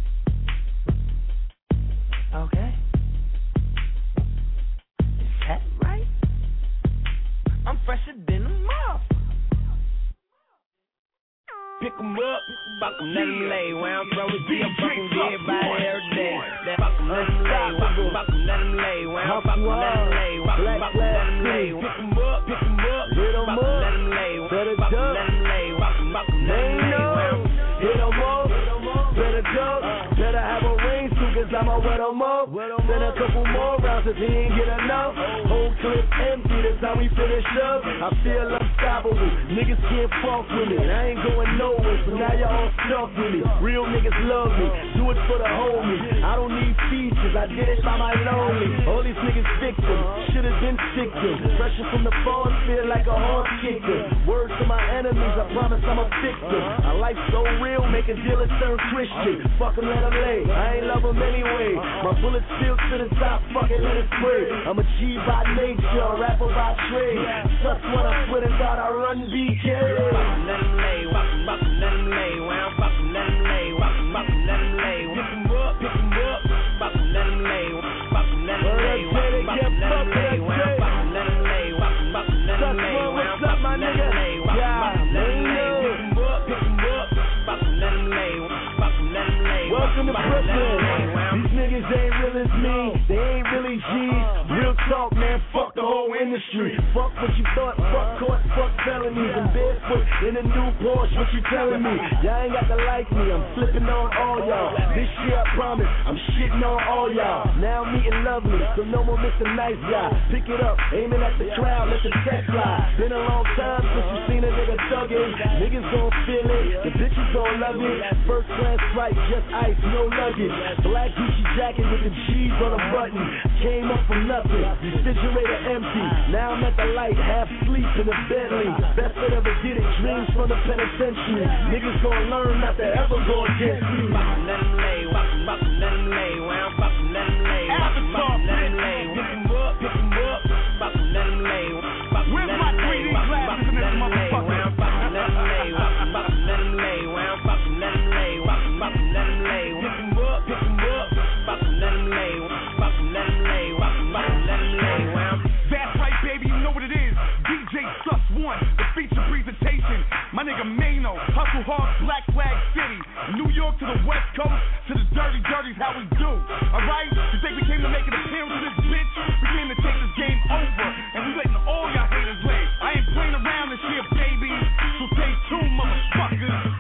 Okay. Is that right? I'm fresher than a motherfucker. Pick 'em up, fuck 'em, let 'em lay. Where I'm from, we see 'em fucking everybody every day. Fuck 'em, let 'em lay. Fuck 'em, let 'em lay. Where I'm fuck 'em, let 'em lay. Fuck 'em, let 'em lay. Pick 'em up, hit 'em up, let 'em lay. Fuck 'em, let 'em lay. Fuck 'em, let 'em lay.
Hit 'em up, better jump, better have a range too, cause I'ma wet 'em up. Send a couple more rounds if he ain't get enough. Whole clip empty, that's how we finish up. I feel unstoppable, niggas can't fuck with me. I ain't going nowhere, so now y'all all stuck with me. Real niggas love me, do it for the homies. I don't need features, I did it by my lonely. All these niggas victims, shit has been sick to. Pressure from the phone, feel like a hard kicker. Words to my enemies, I promise I'm a victim. My life's so real, make a dealer turn Christian. Fuck 'em, let 'em lay, I ain't love 'em anyway. My bullets still to the top, fuck it, let it spray. I'm a G by nature, a rapper by trade. That's what I swear to God, I run BK.
Fuck 'em, let 'em lay. Fuck 'em, let 'em lay. Where I'm fuck 'em, let 'em lay. Fuck 'em, let 'em lay. Pick 'em up, fuck 'em, let 'em lay. Fuck 'em, let 'em lay. Fuck 'em, let 'em lay. Where I'm fuck 'em, let 'em lay. Fuck 'em, let 'em lay. Where I'm fuck 'em, let 'em lay. Fuck 'em, let 'em lay. Pick 'em up, fuck 'em, let 'em lay. Fuck 'em, let 'em lay.
Welcome to Brooklyn. These niggas ain't real as me, they ain't really G's. Real talk, man, fuck the whole
industry. Fuck what you thought, fuck court, fuck felonies. I'm barefoot in a new Porsche, what you telling me? Y'all ain't got to like me, I'm flipping on all y'all. This year I promise, I'm shitting on all y'all. Now I'm meeting lovely, so no more Mr. Nice Guy. Pick it up, aiming at the crowd, let the text fly. Been a long time since you seen a nigga thuggin'. Niggas gon' feel it, the bitches gon' love it. First class flight, just ice, no luggage. Black Gucci jacket with the G's on the button. Came up from nothing, refrigerator empty. Now I'm at the light, half sleep in a Bentley. Best that ever did it, dreams from the penitentiary. Niggas gon' learn not to ever go against me.
Let them lay, let them lay. Round, let them lay. Let them lay. Pick them up, let them lay.
Where's my 3D glasses in this motherfucker?
Round, let them lay. Round, let them lay. Let them lay. Pick them up, let them lay. Let them lay. Round.
That's right, baby, you know what it is. DJ Sus One, the feature presentation. My nigga Mano, hustle hard, Black Flag City. New York to the West Coast, to the dirty dirties, how we do. Alright? You think we came to make an appearance to this bitch? We came to take this game over. And we letting all y'all haters lay. I ain't playing around this year, baby. So stay tuned, motherfuckers.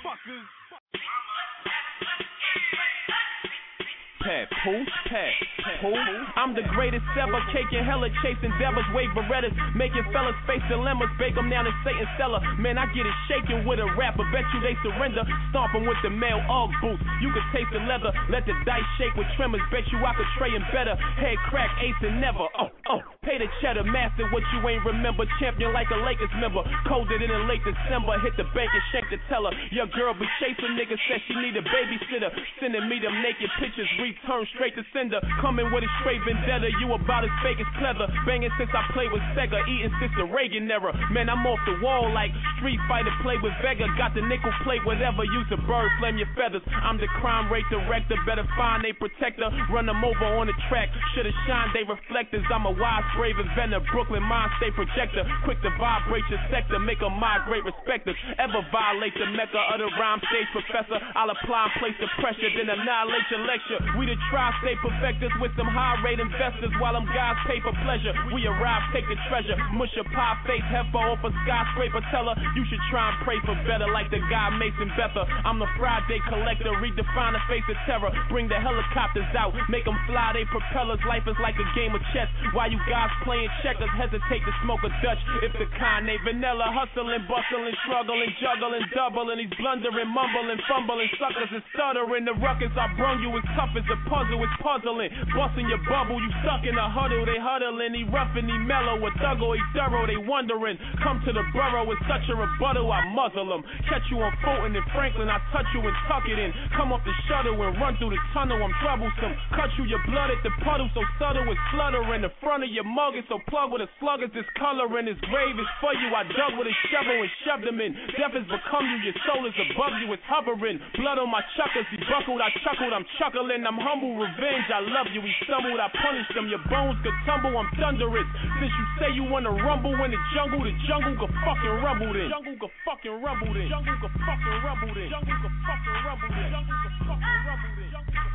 I'm the greatest ever, caking hella, chasing devils, wave berettas, making fellas face dilemmas, bake them down in Satan's cellar. Man, I get it shaking with a rapper, bet you they surrender, stomping with the male Ugg boots. You can taste the leather, let the dice shake with tremors, bet you I could trayin' better. Head crack, ace and never, pay the cheddar, master what you ain't remember, champion like a Lakers member, colder than in late December, hit the bank and shake the teller. Your girl be chasing niggas, said she need a babysitter, sending me them naked pictures, return straight to sender, coming with a straight vendetta, you about as fake as pleather, banging since I played with Sega, eating since the Reagan era, man I'm off the wall like Street Fighter, play with Vega, got the nickel plate, whatever, use a bird, flame your feathers, I'm the crime rate director, better find a protector, run them over on the track, should've shined they reflectors, I'm a wise brave inventor, Brooklyn mind state projector, quick to vibrate your sector, make them migrate respecters, ever violate the mecca of the rhyme stage professor, I'll apply and place the pressure, then annihilate your lecture, we the tri-state perfectors with some high-rate investors while them guys pay for pleasure. We arrive, take the treasure, mush a pie face, heifer off a skyscraper, tell her you should try and pray for better like the guy Mason Bether. I'm the Friday collector, redefine the face of terror, bring the helicopters out, make them fly they propellers, life is like a game of chess, while you guys playing checkers, hesitate to smoke a Dutch, if the Kanye vanilla, hustling, bustling, struggling, juggling, doubling, he's blundering, mumbling, fumbling, suckers and stuttering, the ruckus I brung you is tough as a puzzle, it's puzzling, busting your bubble, you stuck in a huddle, they huddling, he rough and he mellow, a thuggle, he thorough, they wondering, come to the borough, it's such a rebuttal, I muzzle him, catch you on Fulton and Franklin, I touch you and tuck it in, come off the shuttle and run through the tunnel, I'm troublesome, cut you your blood at the puddle, so subtle it's fluttering, the front of your mug is so plugged with a slug is discoloring, his grave is for you, I dug with a shovel and shoved him in, death has become you, your soul is above you, it's hovering, blood on my chuckers, he buckled, I chuckled, I'm chuckling, I'm humble, revenge, I love you, he stumbled, I punished him, your bones could tumble, I'm thunderous, since you say you wanna rumble in the jungle could fucking rumble then, jungle could fucking rumble then, jungle could fucking rumble then, jungle could fucking rumble then, jungle could fucking rumble then, jungle could fucking rumble then.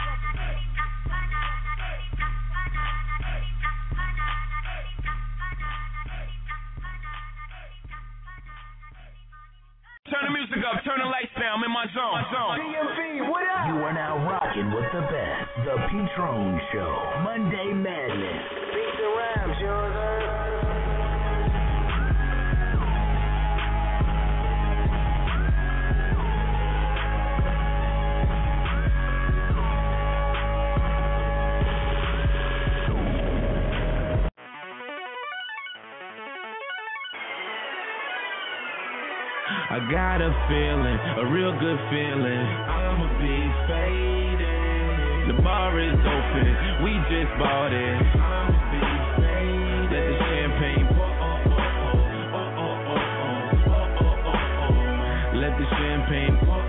Turn the music up, turn the lights down, I'm in my zone.
DMV, what up?
You are now rocking with the best, The P-Trone Show, Monday Madness.
Beats and rhymes, you know what I'm saying?
I got a feeling, a real good feeling. I'ma be faded. The bar is open, we just bought it. I'ma be faded. Let the champagne pour. Let the champagne pour.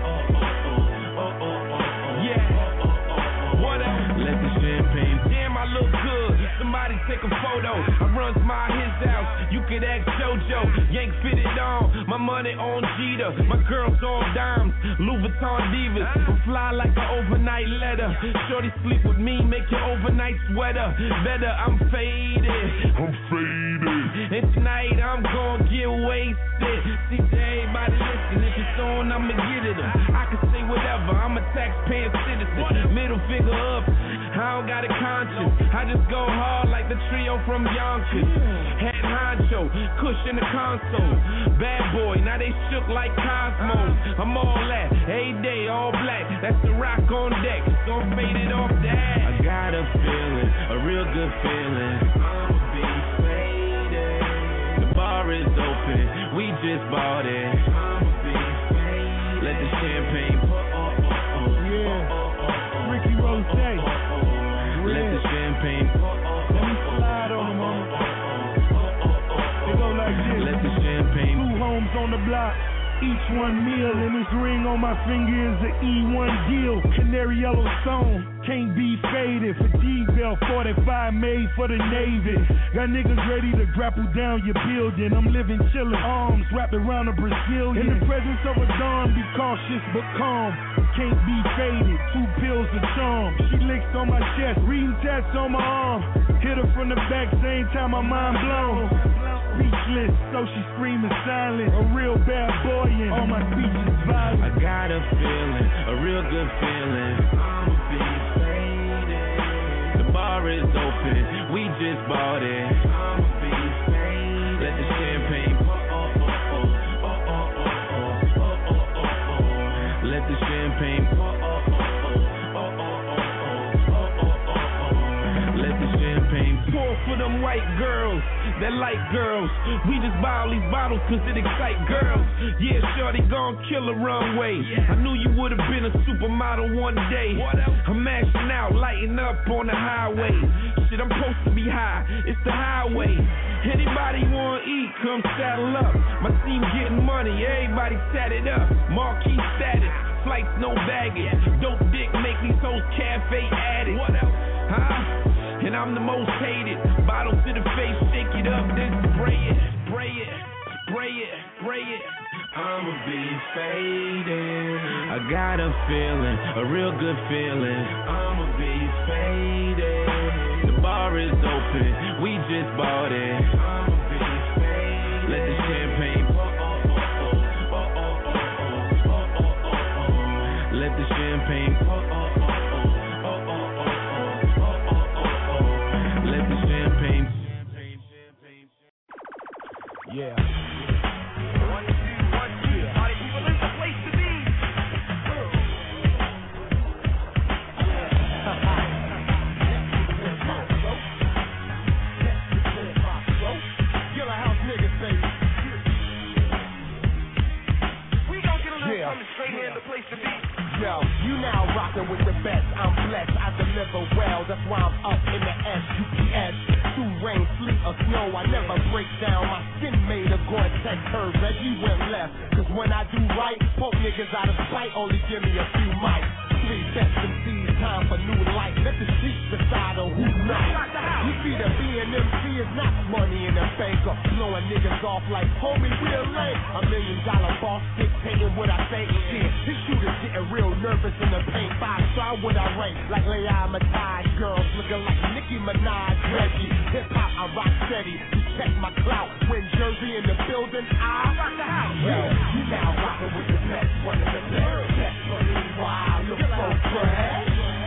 Yeah. What up? Let the champagne. Damn, I look good. Somebody take a photo. I runs my his house. You could ask JoJo. Yank fitted on. My money on Jeter. My girls on dimes. Louis Vuitton divas. I'm fly like an overnight letter. Shorty sleep with me. Make your overnight sweater better. I'm faded. I'm faded.
and tonight I'm gon' get wasted. See to everybody listen, if it's on, I'ma get it. I can say whatever, I'm a taxpaying citizen. Middle finger up, I don't got a conscience. I just go hard like the trio from Yonkers. Head honcho, cushion the console. Bad boy, now they shook like Cosmos. I'm all that, every day, all black. That's the rock on deck, gon' fade it off that. I got a feeling, a real good feeling. I'ma be faded. The bar is open, we just bought it. I'ma be faded. Let the champagne pour.
Ricky Rose.
Let the champagne pour.
Let me slide on them, mama. They go like this.
Let the champagne.
2 homes on the block. Each one meal, and this ring on my finger is an E1 deal. Canary yellow stone, can't be faded. Fatigue belt 45 made for the Navy. Got niggas ready to grapple down your building. I'm living chillin', arms wrapped around a Brazilian. In the presence of a dawn, be cautious but calm. Can't be faded, 2 pills of charm. She licks on my chest, reading tats on my arm. Hit her from the back, same time my mind blown. Speechless, so she screaming silent. A real bad boy and all my speech is violent.
I got a feeling, a real good feeling. I'ma be faded. The bar is open, we just bought it. I'ma be faded. Let the champagne pour. Let the champagne pour. Let the champagne pour for them white girls that like girls. We just buy all these bottles cause it excite girls. Yeah, shorty gon' kill a runway. I knew you would've been a supermodel one day. I'm mashing out, lighting up on the highway. Shit, I'm supposed to be high, it's the highway. Anybody wanna eat, come saddle up. My team getting money, everybody sat it up. Marquee status, flights no baggage. Dope dick make these hoes cafe addicts. What else? Huh? And I'm the most hated. Bottle to the face, shake it up, then spray it, spray it, spray it, spray it. I'ma be faded. I got a feeling, a real good feeling. I'ma be faded. The bar is open, we just bought it. I'ma be faded. Let the champagne pour. Let the champagne pour.
Yeah.
1, 2, 1, 2. Party people in the place to be.
Killer house niggas, baby.
We gon' get a little something straight here in the place to be.
Yo, you now rockin' with the best. I'm blessed, I deliver well. That's why I'm up in the SUPS. Through rain, sleet, or snow, I never break down. My skin made of Gore-Tex curve. Reggie went left. Cause when I do right, poke niggas out of spite. Only give me a few mics. Please test and see, time for new life. Let the streets decide on who's nice. You see the B&MC is not money in the bank or blowing niggas off like homie real lame. $1 million boss dictating what I say. Yeah, this shooter's getting real nervous in the paint. 5-star what I rank like Leah Matai. Girls looking like Nicki Minaj, Reggie. Hip hop, I rock steady. You check my clout. When Jersey in the building, I rock the house. Yo, you now rockin' with the best, one of the best. Best for me, why I look so fresh.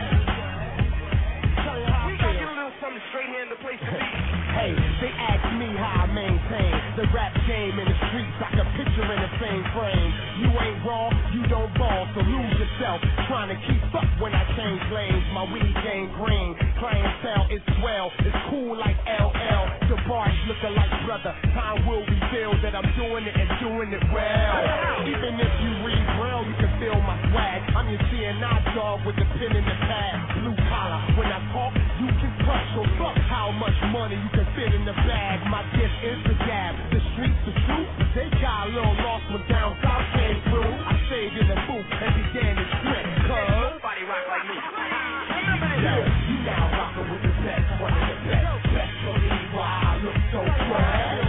We gon' get a little something straight here in the place to be.
Hey, they ask me how I maintain the rap game in the streets. I can picture in the same frame. You ain't raw, you don't ball, so lose yourself. Trying to keep up when I change lanes. My weed game green, clientele is swell. It's cool like LL. The bars looking like brother. Time will reveal that I'm doing it and doing it well. Even if you read braille, you can feel my swag. I'm your CNI dog with the pen in the pad. Blue collar, when I talk, you can crush. So fuck how much money you can fit in the bag. My gift is the jab. The streets, the truth. They got a little lost when down south came through. I stayed in the booth and began to strip. Cause
nobody rock like me.
Yo, you now rockin' with the best, one of the best. Best for me, why I look so fresh.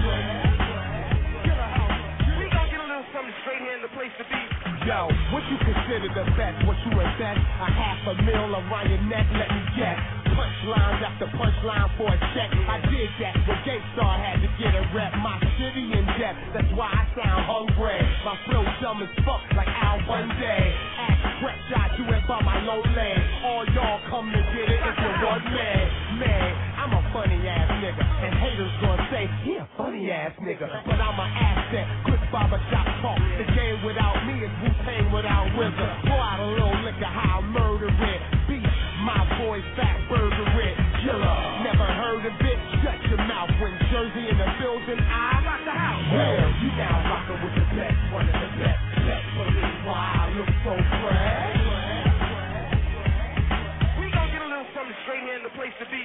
We gon' get a little something straight here in the place to be.
Yo, what you consider the best? What you invest? $500,000 around your neck, let me guess. Punchlines after punchline for a check. I did that when Gangstar had to get a
rep my city in depth, that's why I sound hungry. My flow dumb as fuck like Al one day. Act fresh, I do it by my low leg. All y'all come to get it if you're one man. Man, I'm a funny ass nigga, and haters gonna say, he a funny ass nigga. But I'm an asset, quick barber shop talk. The game without me is Wu-Tang without Wizard. Pour out a little liquor, how I murder it. Beat my voice, fat burger it. Killer, never heard of it. Shut your mouth when Jersey in the building. I rock the house. Yeah, you now rockin' with the best, one of the best. Let's believe why I look so fresh. We gon' get a little something straight here in the place to be.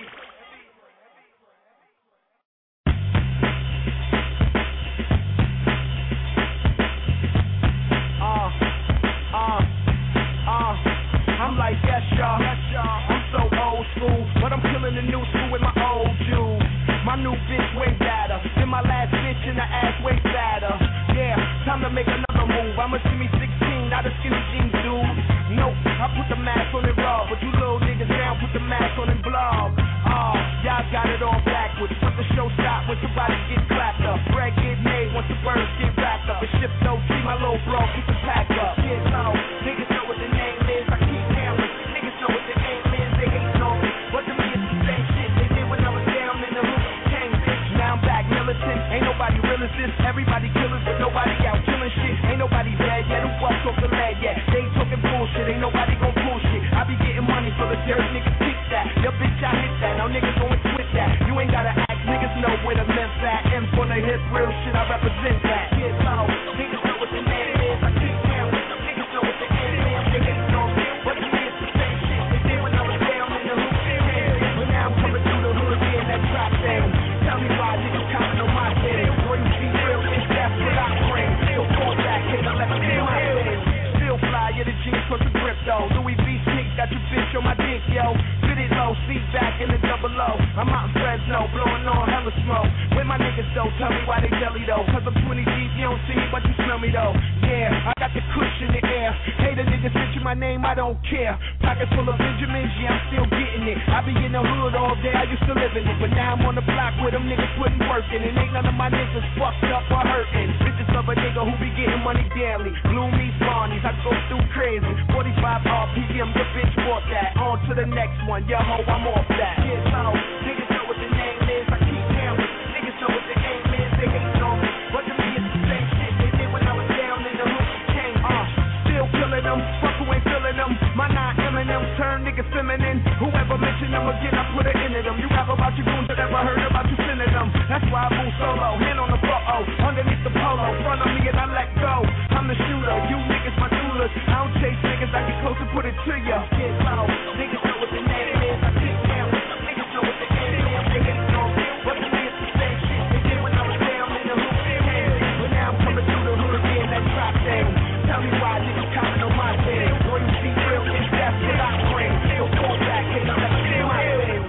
I'm like, yes, y'all. I'm so old school, but I'm killing the new school with my old Jews. My new bitch way better than my last bitch in the ass way fatter. Yeah, time to make another move. I'ma see me 16, not a skinny jeans dude. Nope, I put the mask on it raw, but you little niggas down, put the mask on and blog. Y'all got it all backwards. Let the show stop when somebody get clapped up. Bread get made once the birds get wrapped up. And ship no see my little bro, keep the pack up. Kids know, niggas know what the name is. I keep hammering. Niggas know what the aim is. They hating on me. But to me it's the same shit they did when I was down in the hood. Came bitch, now I'm back militant. Ain't nobody real as this. Everybody killers, but nobody out killing shit. Ain't nobody dead yet. Who walks off the leg yet? They talking bullshit. Ain't nobody gon' bullshit. I be getting money for the dirt. Niggas kick that. Your bitch I hit that. Now niggas gon' twit that. You ain't gotta ask. Niggas know where the men fat. M for the hip, real shit. I represent that. Kids know. Niggas know what the name is. I keep down with them. Niggas know what the end is. They hating on me. But to me it's the same shit they did when I was down in the hood. But now I'm coming through the hood getting that trap thing. Tell me why niggas counting on my thing. Boy, you see real bitch, that's what I bring. Still fall back in the left do my thing. Still fly, yeah, the jeans plus the grip though. Louis V sneak, got your bitch on my dick, yo. Fit it low, seat back in the double O. I'm out in Fresno, blowing on hella smoke. Where my niggas though, tell me why they jelly though. Cause I'm 20 deep, you don't see me, but you smell me though. Yeah, I got the cushion in the air. Hey, the niggas mention my name, I don't care. Pockets full of Benjamins, yeah, I'm still getting it. I be in the hood all day, I used to live in it. But now I'm on the block with them niggas putting work in. And ain't none of my niggas fucked up or hurting. Bitches of a nigga who be getting money daily. Gloomies, Barneys, I go through crazy. 45 RPM, the bitch bought that. On to the next one, yeah, ho, I'm off that. Kids know, niggas know what the name is. I keep down with them. Niggas know what the aim is. They hating on me. But to me it's the same shit they did when I was down in the hood. Came still killing them. Fuck who ain't feeling them. My 9 M&M turn niggas feminine. Whoever mention them again, I put it into them. You rap about your goons, but never heard about you sending them. That's why I move solo. Hand on the photo. Underneath the polo. Front of me and I let go. I'm the shooter. You niggas my doulas. I don't chase niggas. I get close and put it to ya. Get low. Niggas know what the name is. I keep down with them. Niggas know what the end is. They hating on me. But to me it's the same shit they did when I was down in the hood. But now I'm coming through the hood again. That trap thing. Tell me why niggas counting on my thing. Boy, you see real bitch, that's what I bring. Still fall back in the left do my thing.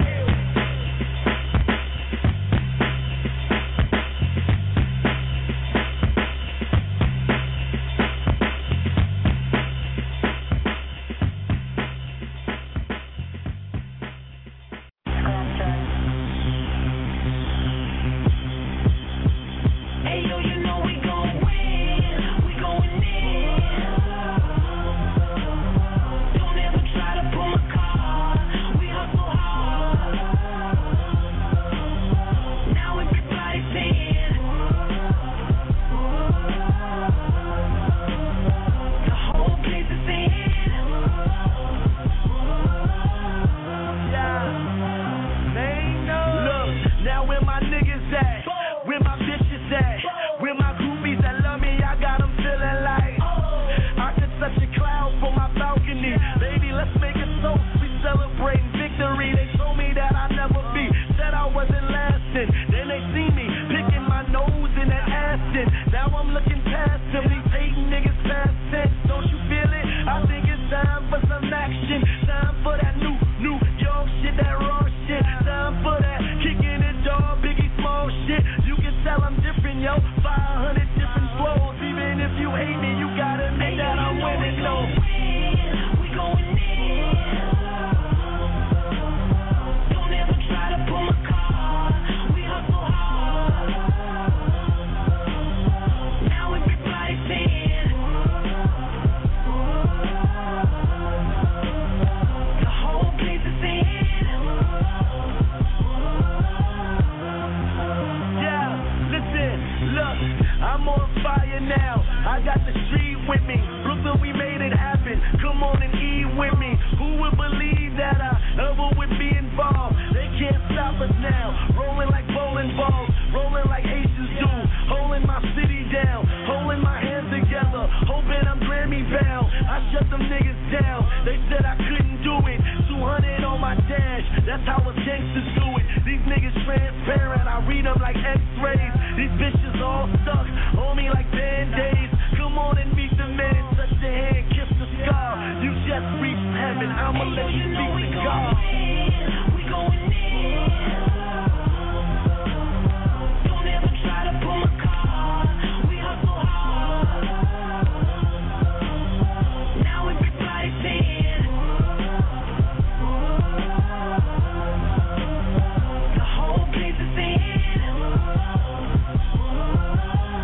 I'm on fire now. I got the street with me. Brooklyn, we made it happen. Come on and eat with me. Who would believe that I ever would be involved? They can't stop us now. Rolling like bowling balls, rolling like Asians do. Holding my city down, holding my hands together, hoping I'm Grammy bound. I shut them niggas down. They said I couldn't do it. 200 on my dash. That's how us gangsters do it. These niggas transparent. I read them like X-rays. These bitches all stuck on me like Band-Aids. Come on and meet the man. Touch the hand, kiss the scar. You just reached heaven. I'ma let you speak to God.
We going in. Don't ever try to pull a card. We hustle hard. Now everybody's saying the whole place is saying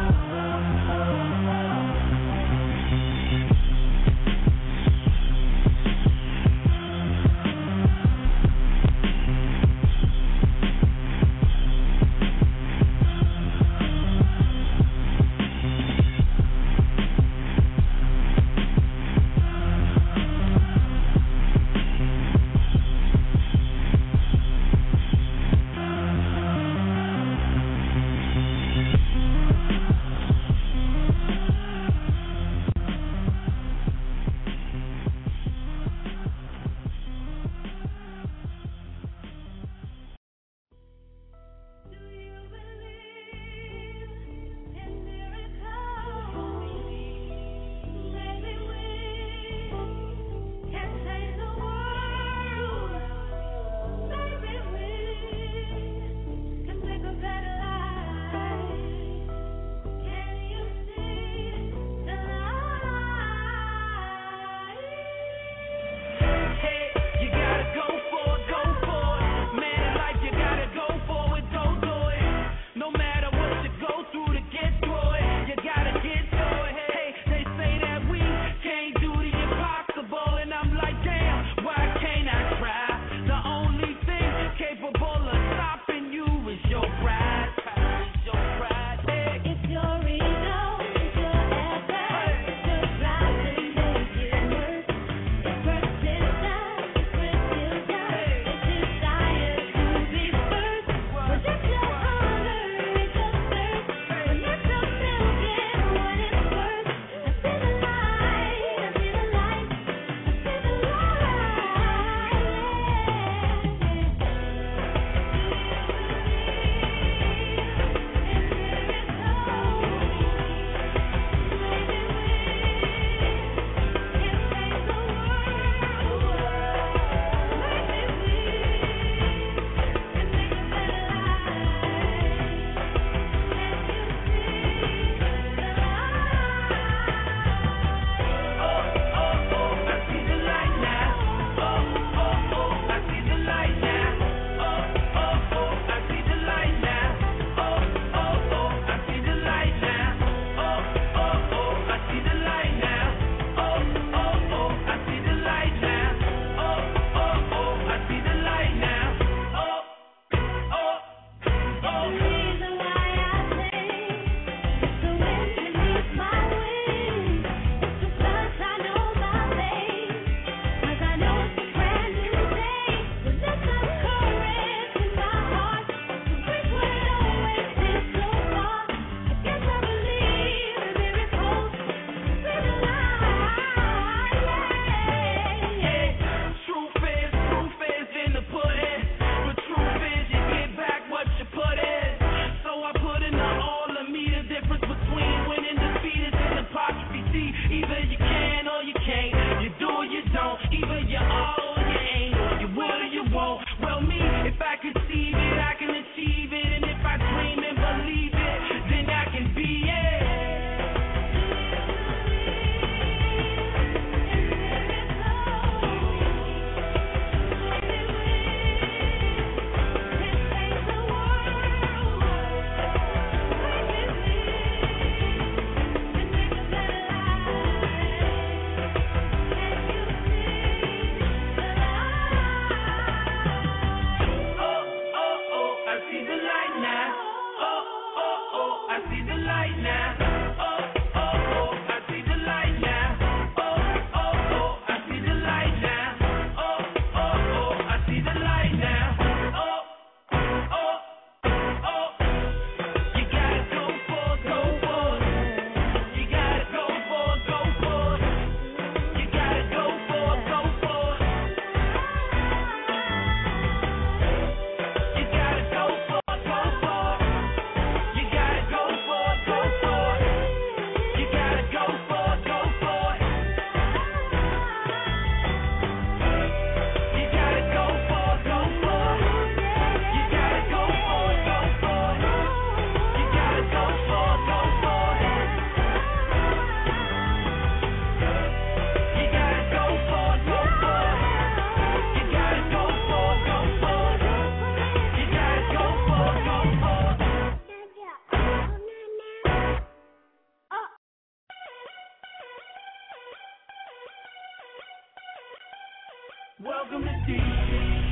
Welcome to DC.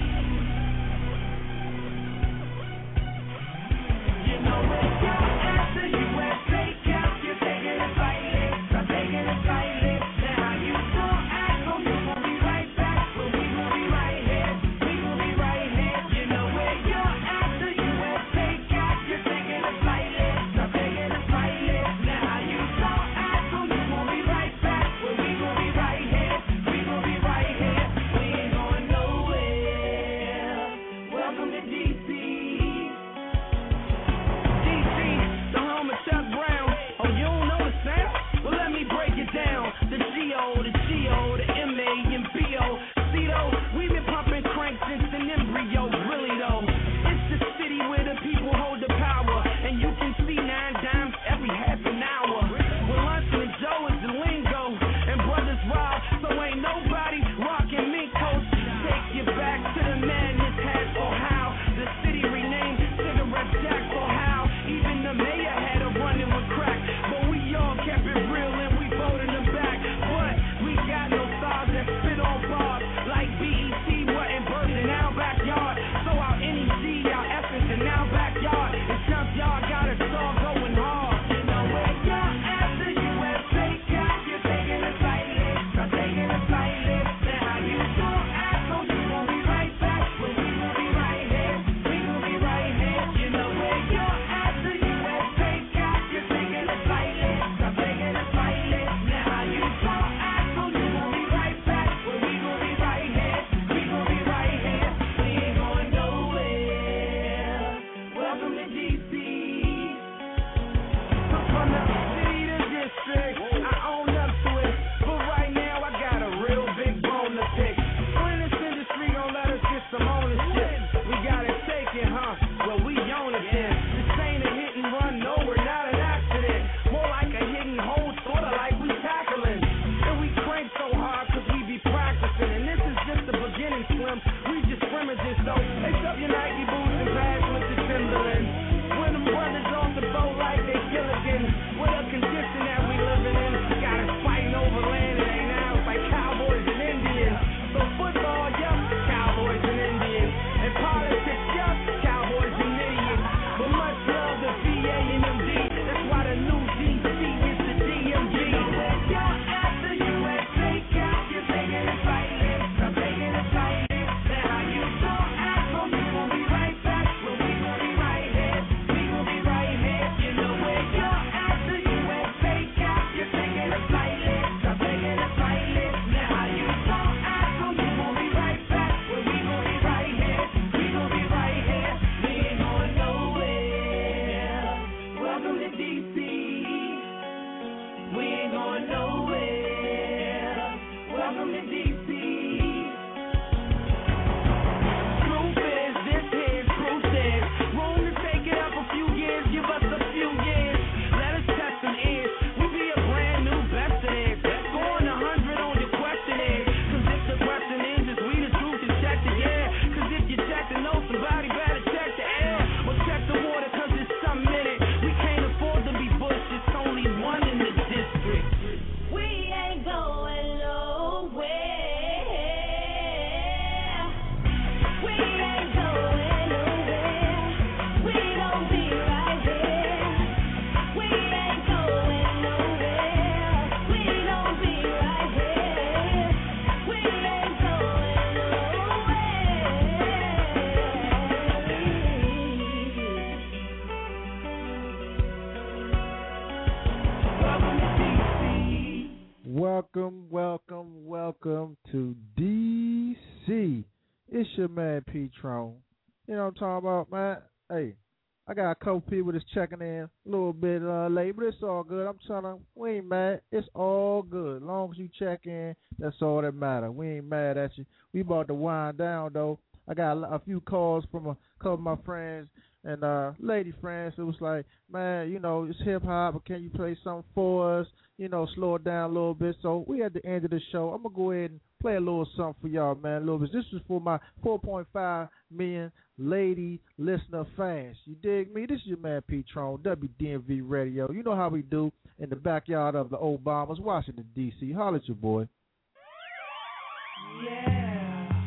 You know where you're at, the USA count. You're taking it lightly, I'm taking it lightly. Now how you gon' act, oh you gon' be right back, but we gon' be right here, we gon' be right here. You know where you're at, the USA count. You're taking it lightly, I'm taking it lightly. Now how you gon' act, oh you gon' be right back, but we gon' be right here, we gon' be right here. We ain't going nowhere. Welcome to DC. The home of Chuck Brown. Oh, you don't know the sound? Well, let me break it down. The G.O., the G.O., the M.A. and B.O. See, though, we've been pumping crank since an embryo. Really, though, it's the city where the people hold the power. And you can see 9 dimes every half an hour. Well, Lunson and Joe is the lingo. And brothers rob, so ain't nobody rocking mink coats. Take you back to the madness hat or how the city renamed Cigarette Jack or how even the mayor had a running with crack. But we all kept it real and we voted them back. But we got no stars that spit on bars like BET wasn't birthed in our backyard. So our NEG, our essence in our backyard. And Junkyard got us all going hard. You know where you're at, the USA count. You're taking it lightly, I'm taking it lightly. Now how you gon' act, oh you gon' be right back, but we gon' be right here, we gon' be right here. You know where you're at, the USA count. You're taking it lightly, I'm taking it lightly. Now how you gon' act, oh you gon' be right back, but we gon' be right here, we gon' be right here. We ain't going nowhere. Welcome to DC. From the city to district, I own up to it. But right now I got a real big bone to pick. When this industry gon' let us get some ownership, we gotta take it, huh? Well, we own it then. This ain't a hit and run, no, we're not an accident. More like a hidden hole, sorta like we tackling. And we crank so hard cause we be practicing. And this is just the beginning, Slim. We just scrimmages, so lace up your Nike boots and pass with the Timberlands. When them brothers off the boat like they Gilligan. What a condition that we living in. Got us fighting over land, it ain't now. It's like cowboys and Indians. So football, yup, cowboys and Indians. And politics, yup, cowboys and idiots. But much love to VA and MD. That's why the new DC is the DMV. You know where you're at, the USA count. You're taking it lightly, I'm taking it lightly. Now how you gon' act, oh you gon' be right back, but we gon' be right here, we gon' be right here. You know where you're at, the USA count. You're taking it lightly, I'm taking it lightly. Now how you gon' act, oh you gon' be right back, but we gon' be right here, we gon' be right here. We ain't going nowhere. Welcome to DC. We ain't going nowhere. Welcome to DC. Truth is, this here's proof is. Room to take it up a few years, give us a few years. Let us test some ears. We be a brand new best it is. Going 100 on your question is. Cause if the question is we the truth, then check the air. Cause if you check the know, somebody better check the air. Or check the water cause it's something in it. We can't afford to be Bush, it's only one in the district.
We ain't going nowhere. We ain't going nowhere. We gon' be right here. We ain't going nowhere. We gon' be right here. We ain't going
Welcome to DC. It's your man P-Tron. You know what I'm talking about, man? Hey, I got a couple people that's checking in a little bit late, but it's all good. I'm telling them, we ain't mad. It's all good. As long as you check in, that's all that matters. We ain't mad at you. We about to wind down, though. I got a few calls from a couple of my friends and lady friends. It was like, man, you know, it's hip-hop, but can you play something for us? You know, slow it down a little bit. So we at the end of the show. I'm going to go ahead and play a little something for y'all, man, a little bit. This is for my 4.5 million lady listener fans. You dig me? This is your man P-Tron, WDMV Radio. You know how we do in the backyard of the Obamas, Washington, D.C. Holla at your boy.
Yeah.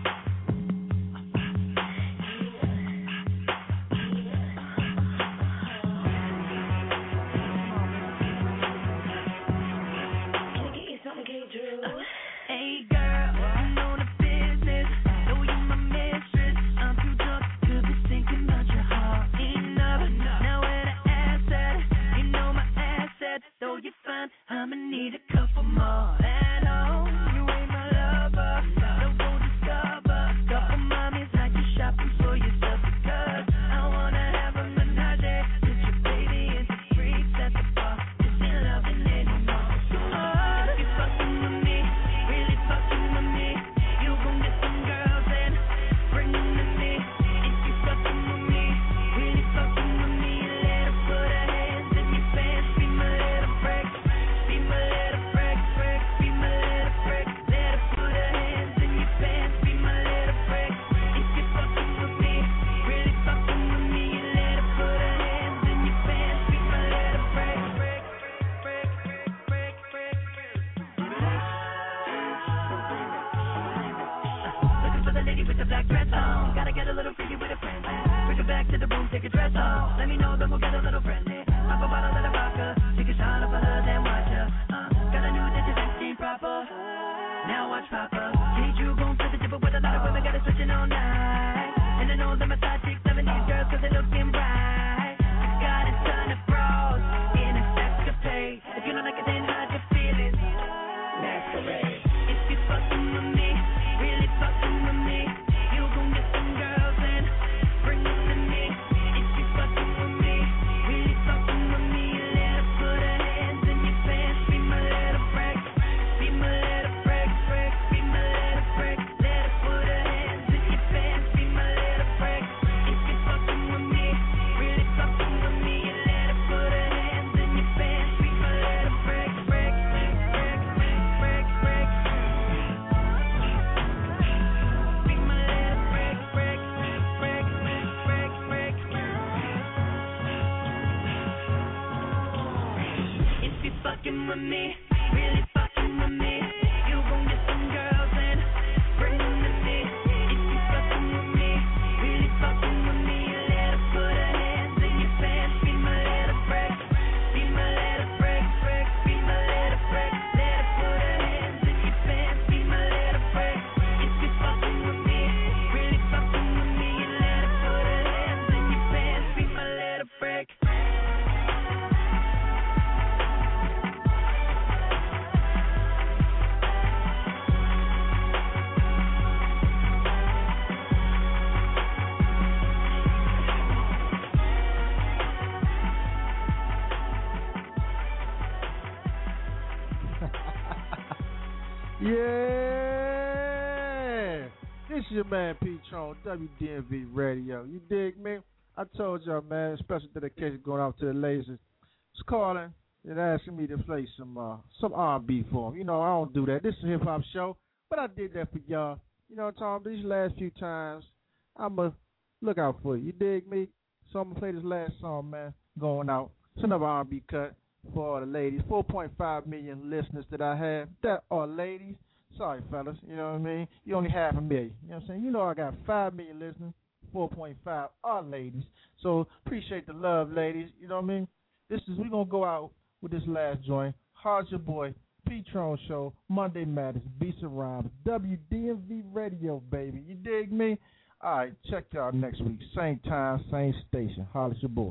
need a couple more at home. You ain't my lover, no go discover. Couple mommies like you shopping for yourself because I wanna have a menage. Put your baby into freaks at the bar. Just ain't loving anymore. If you fucking with me, really fucking with me, you gon' get some girls and bring them to me. If you fucking with me, really fucking with me, let her put her hands in your pants. Be my little freak, be my little freak, freak, be my little freak. Let her put her hands in your pants. Be my little freak. If you fucking with me, really fucking with me, let her put her hands in your pants. Be my little freak, freak, freak, freak, freak, freak. Looking for the lady with the black dress on. Gotta get a little freaky with a friend. Bring her back to the room, take a dress off. Let me know, then we'll get a little friendly. Pop a bottle of the vodka, take a shot of her, then watch her. Got a new digit, sex ain't proper. Now watch Papa. Hey, you gon' flip the tipper with a lot of women, got it switching all night. And I know them massage chicks, 70s girls, cause they looking bright. I got a ton of bros in a escapade. If you don't like it, then hide your feelings. Masquerade. If you fucking with me, really fucking with me, you gon' get some girls and bring them to me. If you fucking with me, really fucking with me, let her put her hands in your pants. Be my little freak, be my little freak, freak, be my little freak. Let her put her hands in your pants. Be my little freak. If you fucking with me, really fucking with me, let her put her hands in your pants. Be my little freak, freak, freak, freak, freak, freak. Be my little freak, freak, freak, freak, freak. If you fucking with me, really fucking with me, you gon' get some girls and bring them to me. If you fucking with me, really fucking with me, let her put her hands in your pants. Be my little freak, be my little freak, freak, be my little freak. Let her put her hands in your pants. Be my little freak. If you fucking with me, really fucking with me, let her put her hands in your pants. Be my little freak.
Yeah, this is your man P-Tron, WDMV Radio. You dig me? I told y'all, man, special dedication going out to the ladies that's calling and asking me to play some R&B for them. You know, I don't do that. This is a hip-hop show, but I did that for y'all. You know what I'm talking about? These last few times, I'm going to look out for you. You dig me? So I'm going to play this last song, man, going out. It's another R&B cut for all the ladies. 4.5 million listeners that I have that are ladies. Sorry, fellas. You know what I mean? You only have a million. You know what I'm saying? You know I got 5 million listeners. 4.5 are ladies. So appreciate the love, ladies. You know what I mean? We're going to go out with this last joint. How's your boy? P-Tron Show. Monday Matters. Beats and Rhymes. WDMV Radio, baby. You dig me? All right. Check y'all next week. Same time, same station. Holla at your boy.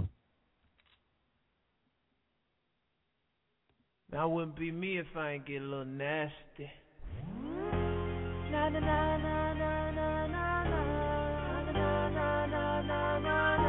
That wouldn't be me if I ain't get a little nasty.
Na na na na na na na na na na na na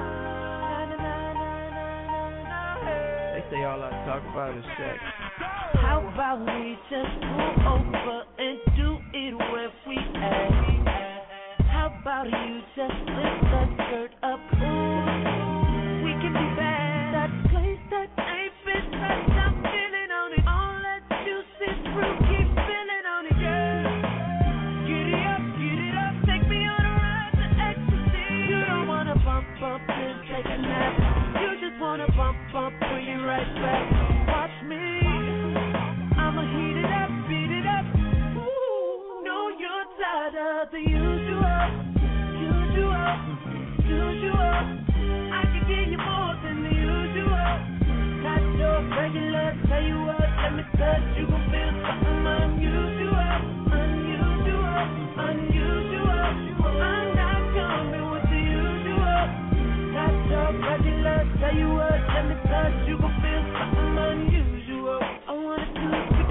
na.
They say all I talk about is sex.
How about we just pull over and do it where we at? How about you just lift the skirt up? Ooh, we can be bad. That place that ain't been touched, I'm feeling on it. All that juicy fruit, keep feeling on it, girl. Get it up, take me on a ride to ecstasy. You don't wanna bump and take a nap. You just wanna bump, bring it right back. Watch me, I'ma heat it up, beat it up. Ooh, know you're tired of the usual. I can give you more than the usual. Not your regular, tell you what, let me touch. You gon' feel something unusual. I'm not coming with the usual. Not your regular, tell you what, let me touch. You gon' feel something unusual. I wanna do it.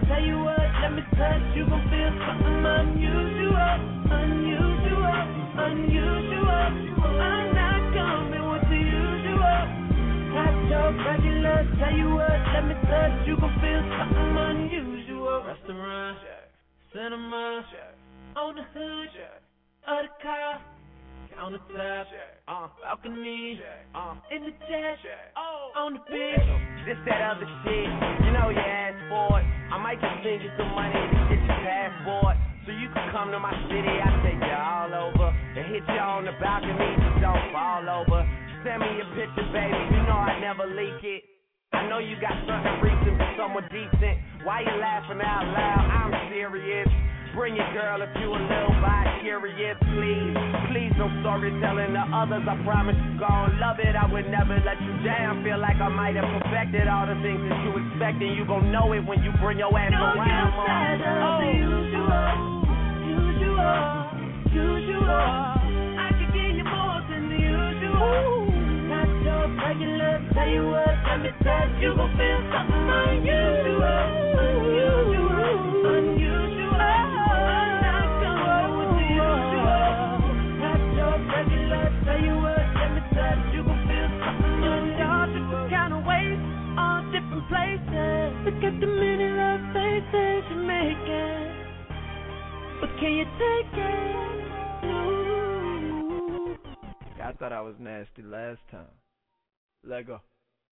tell you what, let me touch. You gon' feel something unusual, unusual, unusual. I'm not coming with the usual. Not your regular, tell you what, let me touch. You gon' feel something unusual. Restaurant, cinema, on the hood of the car, countertop, balcony, in the jet, on the beach.
This, that other shit, you know you asked for it. I might just send you some money to get your passport, so you can come to my city. I take you all over and hit you on the balcony, just don't fall over. Send me your picture, baby, you know I never leak it. I know you got something recent for someone decent. Why you laughing out loud? I'm serious. Bring your girl if you a little bi-curious, please. Please, no storytelling to others, I promise you gon' love it. I would never let you down. Feel like I might have perfected all the things that you expect, and you gon' know it when you bring your ass around.
The usual, usual. I could give you more than the usual. Not your regular, tell you what, let me touch. You gon' feel something unusual, unusual, unusual. Places. Look at the many love faces you're making, but can you take it?
I thought I was nasty last time. Let go.